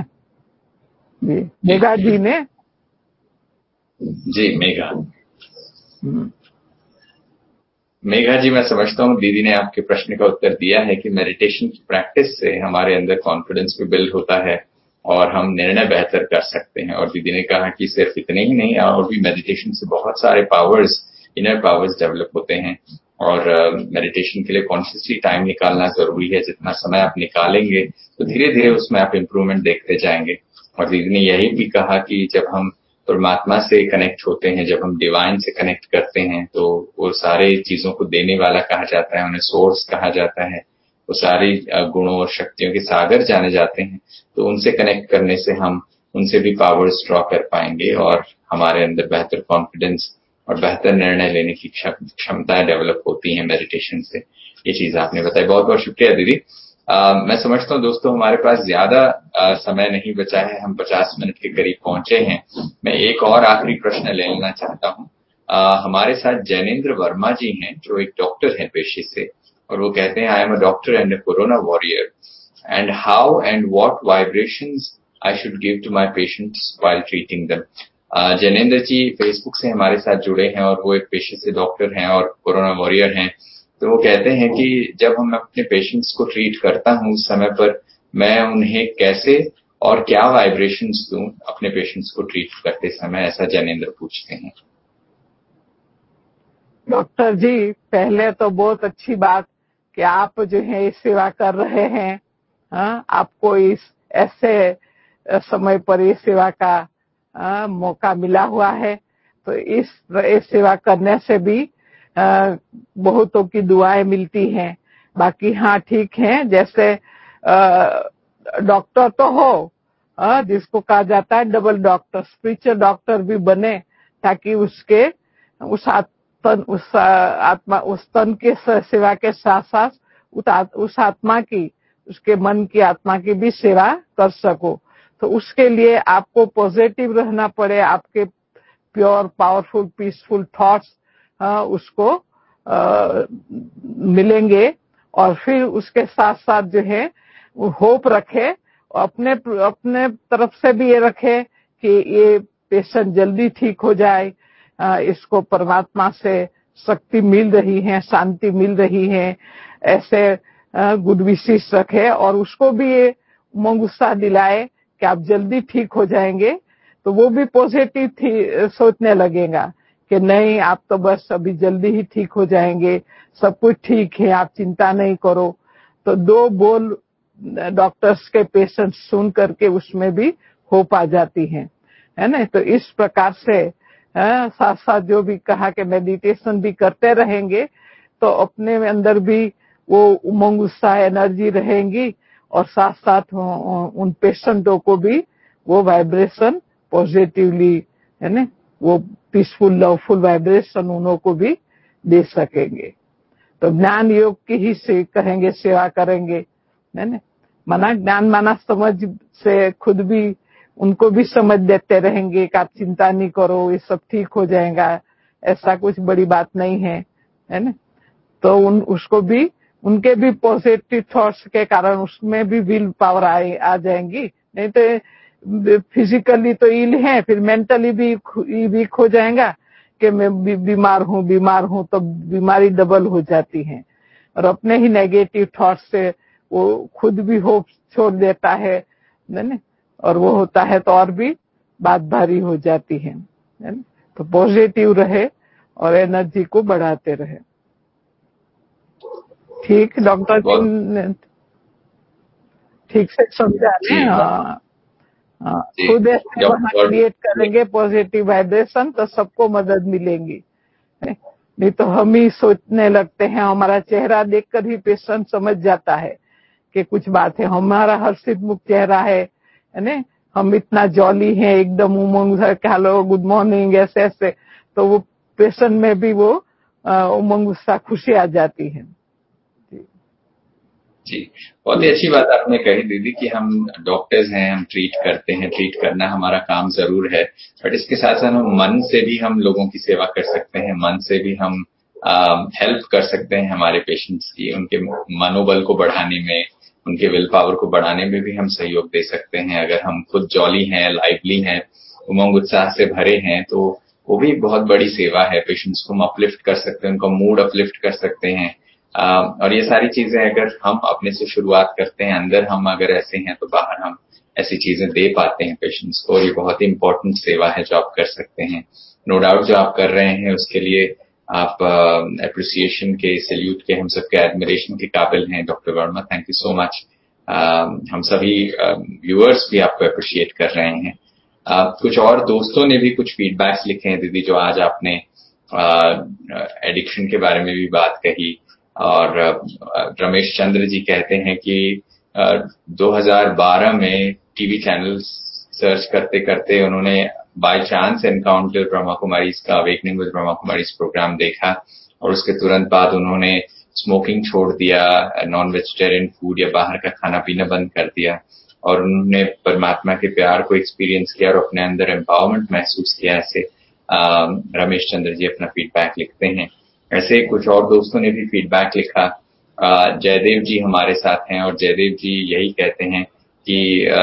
जी। मेघा जी ने जी मेघा मेघा जी, मैं समझता हूँ दीदी ने आपके प्रश्न का उत्तर दिया है कि मेडिटेशन की प्रैक्टिस से हमारे अंदर कॉन्फिडेंस भी बिल्ड होता है और हम निर्णय बेहतर कर सकते हैं। और दीदी ने कहा कि सिर्फ इतने ही नहीं, और भी मेडिटेशन से बहुत सारे पावर्स, इनर पावर्स डेवलप होते हैं। और मेडिटेशन uh, के लिए कॉन्शियसली टाइम निकालना जरूरी है। जितना समय आप निकालेंगे तो धीरे धीरे उसमें आप इम्प्रूवमेंट देखते जाएंगे। और दीदी ने यही भी कहा कि जब हम परमात्मा से कनेक्ट होते हैं, जब हम डिवाइन से कनेक्ट करते हैं, तो वो सारे चीजों को देने वाला कहा जाता है, उन्हें सोर्स कहा जाता है। वो सारी गुणों और शक्तियों के सागर जाने जाते हैं। तो उनसे कनेक्ट करने से हम उनसे भी पावर्स ड्रॉ कर पाएंगे और हमारे अंदर बेहतर कॉन्फिडेंस और बेहतर निर्णय लेने की क्षमताएं डेवलप होती हैं मेडिटेशन से। ये चीज आपने बताई, बहुत बहुत शुक्रिया दीदी। आ, मैं समझता हूँ दोस्तों हमारे पास ज्यादा आ, समय नहीं बचा है, हम पचास मिनट के करीब पहुंचे हैं। मैं एक और आखिरी प्रश्न ले लेना चाहता हूँ। हमारे साथ जैनेन्द्र वर्मा जी हैं, जो एक डॉक्टर हैं पेशे से, और वो कहते हैं, I am a doctor and a corona warrior, and how and what vibrations I should give to my patients while treating them. Jainendra ji Facebook से हमारे साथ जुड़े हैं और वो एक पेशे से डॉक्टर हैं और कोरोना वॉरियर हैं। तो वो कहते हैं कि जब हम अपने पेशेंट्स को ट्रीट करता हूं उस समय पर मैं उन्हें कैसे और क्या वाइब्रेशंस दूं अपने पेशेंट्स को ट्रीट करते समय, ऐसा जैनेन्द्र पूछते हैं। डॉक्टर जी, पहले तो बहुत अच्छी बात कि आप जो है इस सेवा कर रहे हैं। हाँ, आपको इस ऐसे समय पर ये सेवा का आ, मौका मिला हुआ है, तो इस, इस सेवा करने से भी आ, बहुतों की दुआएं मिलती हैं। बाकी हाँ ठीक है, जैसे डॉक्टर तो हो, आ, जिसको कहा जाता है डबल डॉक्टर, स्पिरिचुअल डॉक्टर भी बने, ताकि उसके उस तन उस आत्मा उस तन के सेवा के साथ साथ उस आत्मा की, उसके मन की, आत्मा की भी सेवा कर सको। तो उसके लिए आपको पॉजिटिव रहना पड़े, आपके प्योर पावरफुल पीसफुल थॉट्स उसको आ, मिलेंगे। और फिर उसके साथ साथ जो है होप रखे, अपने अपने तरफ से भी ये रखे कि ये पेशेंट जल्दी ठीक हो जाए, इसको परमात्मा से शक्ति मिल रही है, शांति मिल रही है, ऐसे गुड विशेष रखे और उसको भी ये उमंग उत्साह दिलाए कि आप जल्दी ठीक हो जाएंगे, तो वो भी पॉजिटिव थी सोचने लगेगा कि नहीं आप तो बस अभी जल्दी ही ठीक हो जाएंगे, सब कुछ ठीक है, आप चिंता नहीं करो। तो दो बोल डॉक्टर्स के पेशेंट सुन करके उसमें भी होप आ जाती है, है ना। तो इस प्रकार से साथ साथ जो भी कहा कि मेडिटेशन भी करते रहेंगे तो अपने अंदर भी वो उमंग उत्साह एनर्जी रहेंगी और साथ साथ उन पेशेंटों को भी वो वाइब्रेशन पॉजिटिवली, है ना, वो पीसफुल लवफुल वाइब्रेशन उन्हों को भी दे सकेंगे। तो ज्ञान योग की ही से कहेंगे सेवा करेंगे, है ना। मना ज्ञान माना समझ से खुद भी उनको भी समझ देते रहेंगे कि आप चिंता नहीं करो, ये सब ठीक हो जाएगा, ऐसा कुछ बड़ी बात नहीं है, है ना। तो उन उसको भी उनके भी पॉजिटिव थॉट्स के कारण उसमें भी विल पावर आ, आ जाएंगी। नहीं तो फिजिकली तो इल है, फिर मेंटली भी वीक हो जाएगा कि मैं बीमार हूँ बीमार हूँ तो बीमारी डबल हो जाती है। और अपने ही नेगेटिव थॉट्स से वो खुद भी होप छोड़ देता है ना, और वो होता है तो और भी बात भारी हो जाती है, है ना। तो पॉजिटिव रहे और एनर्जी को बढ़ाते रहे। ठीक डॉक्टर जी ने ठीक से समझा लें। खुद ऐसे वहां क्रिएट करेंगे पॉजिटिव वाइब्रेशन तो सबको मदद मिलेगी। नहीं तो हम ही सोचने लगते हैं, हमारा चेहरा देखकर ही पेशेंट समझ जाता है कि कुछ बात है, हमारा हर्षित मुक्त चेहरा है, है ना, हम इतना जॉली हैं, एकदम उमंग हेलो गुड मॉर्निंग ऐसे ऐसे, तो वो पेशेंट में भी वो उमंग उत्साह खुशी आ जाती है। जी, बहुत ही अच्छी बात आपने कही दीदी कि हम डॉक्टर्स हैं, हम ट्रीट करते हैं, ट्रीट करना हमारा काम जरूर है, बट इसके साथ साथ हम मन से भी हम लोगों की सेवा कर सकते हैं, मन से भी हम हेल्प कर सकते हैं हमारे पेशेंट्स की, उनके मनोबल को बढ़ाने में, उनके विल पावर को बढ़ाने में भी हम सहयोग दे सकते हैं। अगर हम खुद जॉली हैं, लाइवली हैं, उमंग उत्साह से भरे हैं, तो वो भी बहुत बड़ी सेवा है। पेशेंट्स को हम अपलिफ्ट कर सकते हैं, उनका मूड अपलिफ्ट कर सकते हैं। Uh, और ये सारी चीजें अगर हम अपने से शुरुआत करते हैं, अंदर हम अगर ऐसे हैं तो बाहर हम ऐसी चीजें दे पाते हैं पेशेंट्स को, और ये बहुत ही इंपॉर्टेंट सेवा है जो आप कर सकते हैं। नो डाउट जो आप कर रहे हैं उसके लिए आप अप्रिसिएशन uh, के, सैल्यूट के, हम सबके एडमिरेशन के काबिल हैं doctor Verma. Thank you so much. हम सभी व्यूअर्स uh, भी आपको अप्रिशिएट कर रहे हैं। uh, कुछ और दोस्तों ने भी कुछ फीडबैक्स लिखे हैं दीदी, जो आज आपने एडिक्शन uh, के बारे में भी बात कही, और रमेश चंद्र जी कहते हैं कि दो हज़ार बारह में टीवी चैनल सर्च करते करते उन्होंने by chance encounter Brahma Kumaris का awakening with Brahma Kumaris program देखा, और उसके तुरंत बाद उन्होंने स्मोकिंग छोड़ दिया, नॉन वेजिटेरियन फूड या बाहर का खाना पीना बंद कर दिया, और उन्होंने परमात्मा के प्यार को एक्सपीरियंस किया और अपने अंदर एम्पावरमेंट महसूस किया। ऐसे रमेश चंद्र जी अपना फीडबैक लिखते हैं। ऐसे कुछ और दोस्तों ने भी फीडबैक लिखा। जयदेव जी हमारे साथ हैं, और जयदेव जी यही कहते हैं कि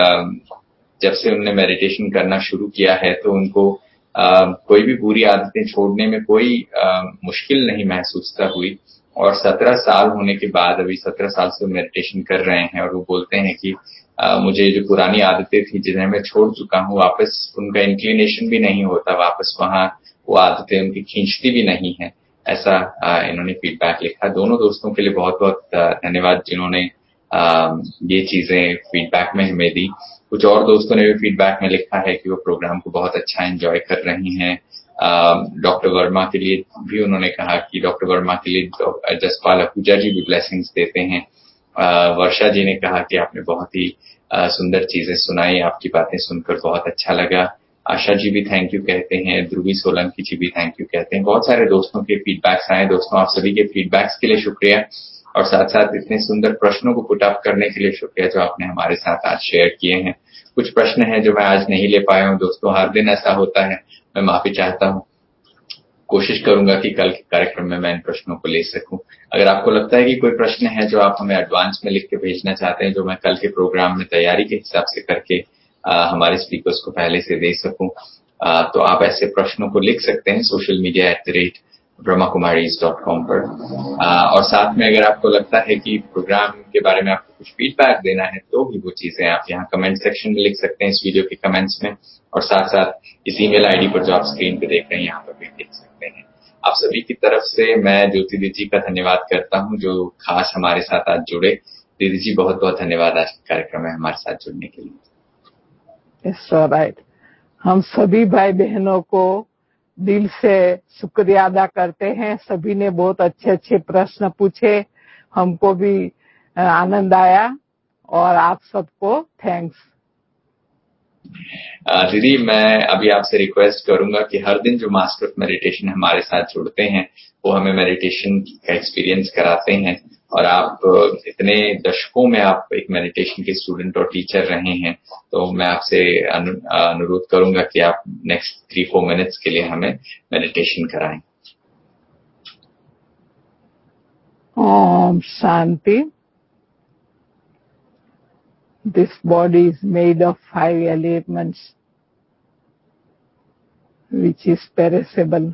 जब से उन्होंने मेडिटेशन करना शुरू किया है तो उनको कोई भी बुरी आदतें छोड़ने में कोई मुश्किल नहीं महसूस हुई, और सत्रह साल होने के बाद अभी सत्रह साल से मेडिटेशन कर रहे हैं, और वो बोलते हैं कि मुझे जो पुरानी आदतें थी जिन्हें मैं छोड़ चुका हूँ, वापस उनका इंक्लिनेशन भी नहीं होता, वापस वहां वो आदतें उनकी खींचती भी नहीं है। ऐसा इन्होंने फीडबैक लिखा। दोनों दोस्तों के लिए बहुत बहुत धन्यवाद जिन्होंने ये चीजें फीडबैक में हमें दी। कुछ और दोस्तों ने भी फीडबैक में लिखा है कि वो प्रोग्राम को बहुत अच्छा एंजॉय कर रही हैं। डॉक्टर वर्मा के लिए भी उन्होंने कहा कि डॉक्टर वर्मा के लिए जसपाल अहूजा जी भी ब्लेसिंग्स देते हैं। वर्षा जी ने कहा कि आपने बहुत ही सुंदर चीजें सुनाई, आपकी बातें सुनकर बहुत अच्छा लगा। आशा जी भी थैंक यू कहते हैं, ध्रुवी सोलंकी जी भी थैंक यू कहते हैं। बहुत सारे दोस्तों के फीडबैक्स आए। दोस्तों आप सभी के फीडबैक्स के लिए शुक्रिया, और साथ साथ इतने सुंदर प्रश्नों को पुट अप करने के लिए शुक्रिया जो आपने हमारे साथ आज शेयर किए हैं। कुछ प्रश्न हैं जो मैं आज नहीं ले पाया हूं दोस्तों, हर दिन ऐसा होता है, मैं माफी चाहता हूं। कोशिश करूंगा कि कल के कार्यक्रम में मैं इन प्रश्नों को ले सकूं। अगर आपको लगता है कि कोई प्रश्न है जो आप हमें एडवांस में लिख के भेजना चाहते हैं, जो मैं कल के प्रोग्राम में तैयारी के हिसाब से करके आ, हमारे स्पीकर्स को पहले से दे सकूं, आ, तो आप ऐसे प्रश्नों को लिख सकते हैं social media at the rate Brahma Kumaris dot com पर। और साथ में अगर आपको लगता है कि प्रोग्राम के बारे में आपको कुछ फीडबैक देना है तो भी वो चीजें आप यहाँ कमेंट सेक्शन में लिख सकते हैं इस वीडियो के कमेंट्स में, और साथ साथ इस ईमेल आईडी पर जो आप स्क्रीन पे देख रहे हैं यहाँ पर भी लिख सकते हैं। आप सभी की तरफ से मैं ज्योति दीदी जी का धन्यवाद करता हूँ जो खास हमारे साथ आज जुड़े। दीदी जी बहुत बहुत धन्यवाद आज के कार्यक्रम में हमारे साथ जुड़ने के लिए। It's all right. हम सभी भाई बहनों को दिल से शुक्रिया अदा करते हैं। सभी ने बहुत अच्छे अच्छे प्रश्न पूछे, हमको भी आनंद आया और आप सबको थैंक्स। दीदी मैं अभी आपसे रिक्वेस्ट करूंगा कि हर दिन जो मास्टर ऑफ मेडिटेशन हमारे साथ जुड़ते हैं वो हमें मेडिटेशन का एक्सपीरियंस कराते हैं, और आप इतने दशकों में आप एक मेडिटेशन के स्टूडेंट और टीचर रहे हैं, तो मैं आपसे अनु, अनुरोध करूंगा कि आप नेक्स्ट थ्री फोर मिनट्स के लिए हमें मेडिटेशन कराएं। Om Shanti. This body is made of five elements, which is perishable.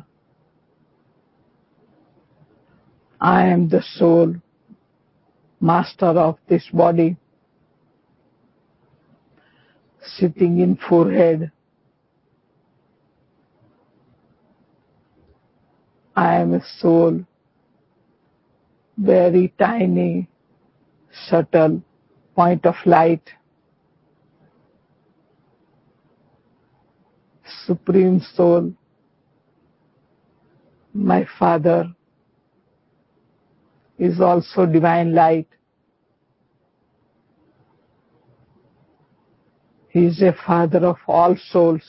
I am the soul, master of this body, sitting in forehead. I am a soul, very tiny, subtle point of light, Supreme Soul, my Father is also divine light. He is a Father of all souls.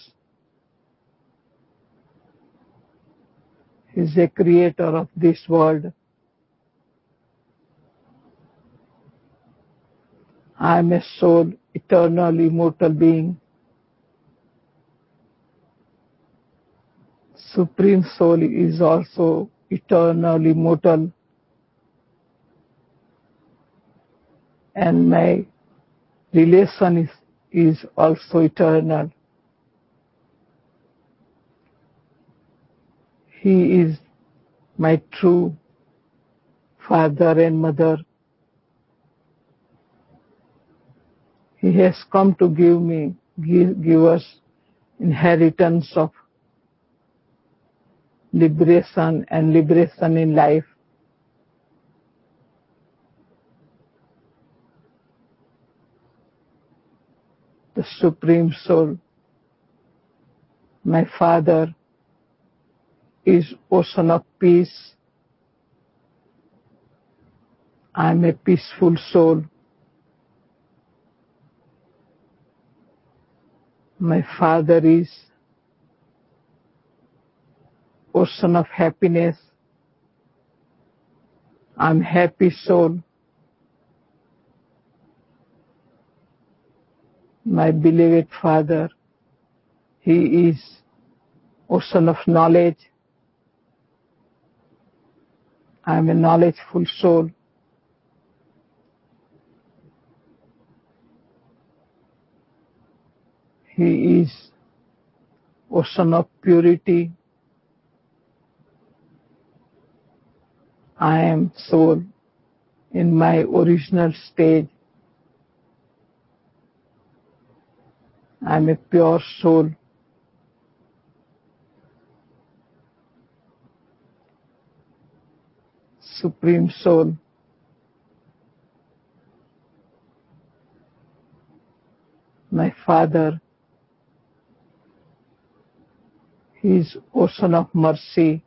He is a creator of this world. I am a soul, eternal, immortal being. Supreme Soul is also eternal, immortal, and my relation is, is also eternal. He is my true father and mother. He has come to give me, give, give us inheritance of liberation and liberation in life. The Supreme Soul, my Father, is ocean of peace. I am a peaceful soul. My Father is ocean of happiness. I am happy soul. My beloved Father, He is ocean of knowledge. I am a knowledgeful soul. He is ocean of purity. I am soul in my original stage. I am a pure soul. Supreme Soul, my Father, He is ocean of mercy.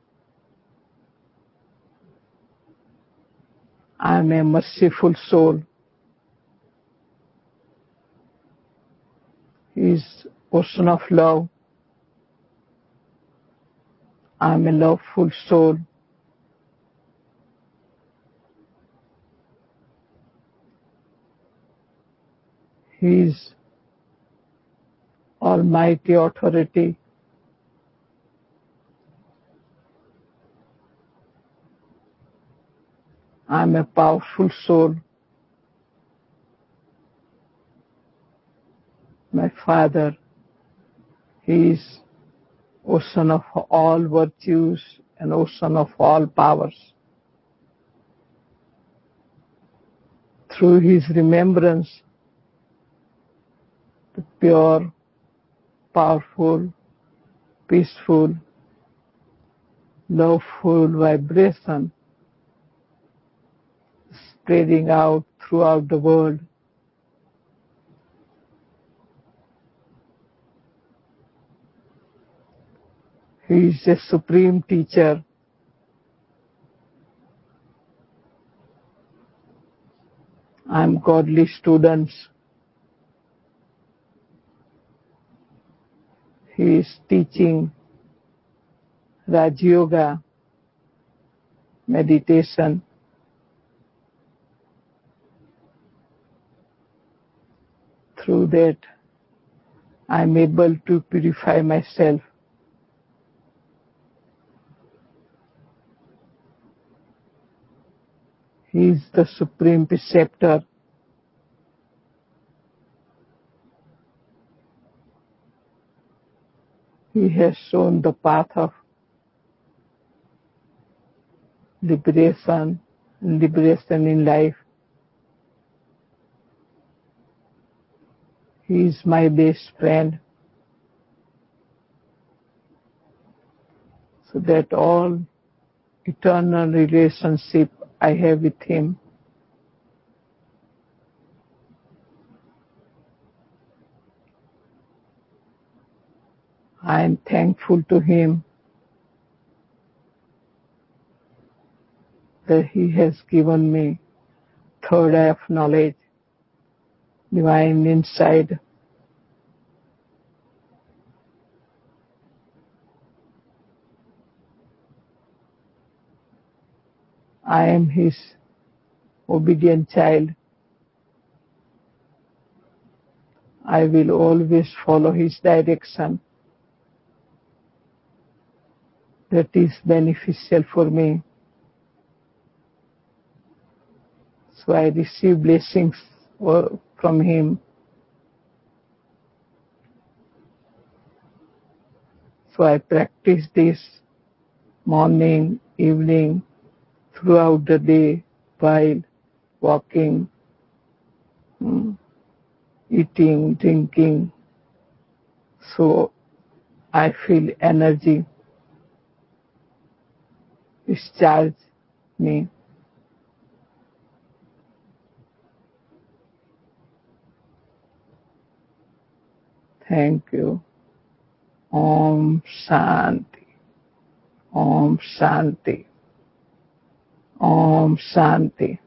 I am a merciful soul. He is ocean of love. I am a loveful soul. He is almighty authority. I am a powerful soul. My Father, He is ocean of all virtues an ocean of all powers. Through his remembrance, the pure, powerful, peaceful, loveful vibration spreading out throughout the world. He is a supreme teacher. I am godly students. He is teaching Raj Yoga, meditation. Through that, I am able to purify myself. He is the supreme preceptor. He has shown the path of liberation, liberation in life. He is my best friend. So that all eternal relationship I have with him I am thankful to him that he has given me third eye of knowledge, divine insight. I am his obedient child. I will always follow his direction. That is beneficial for me. So I receive blessings from him. So I practice this morning, evening, throughout the day, while walking, eating, drinking. So I feel energy discharge me. Thank you. Om Shanti. Om Shanti. Om Shanti.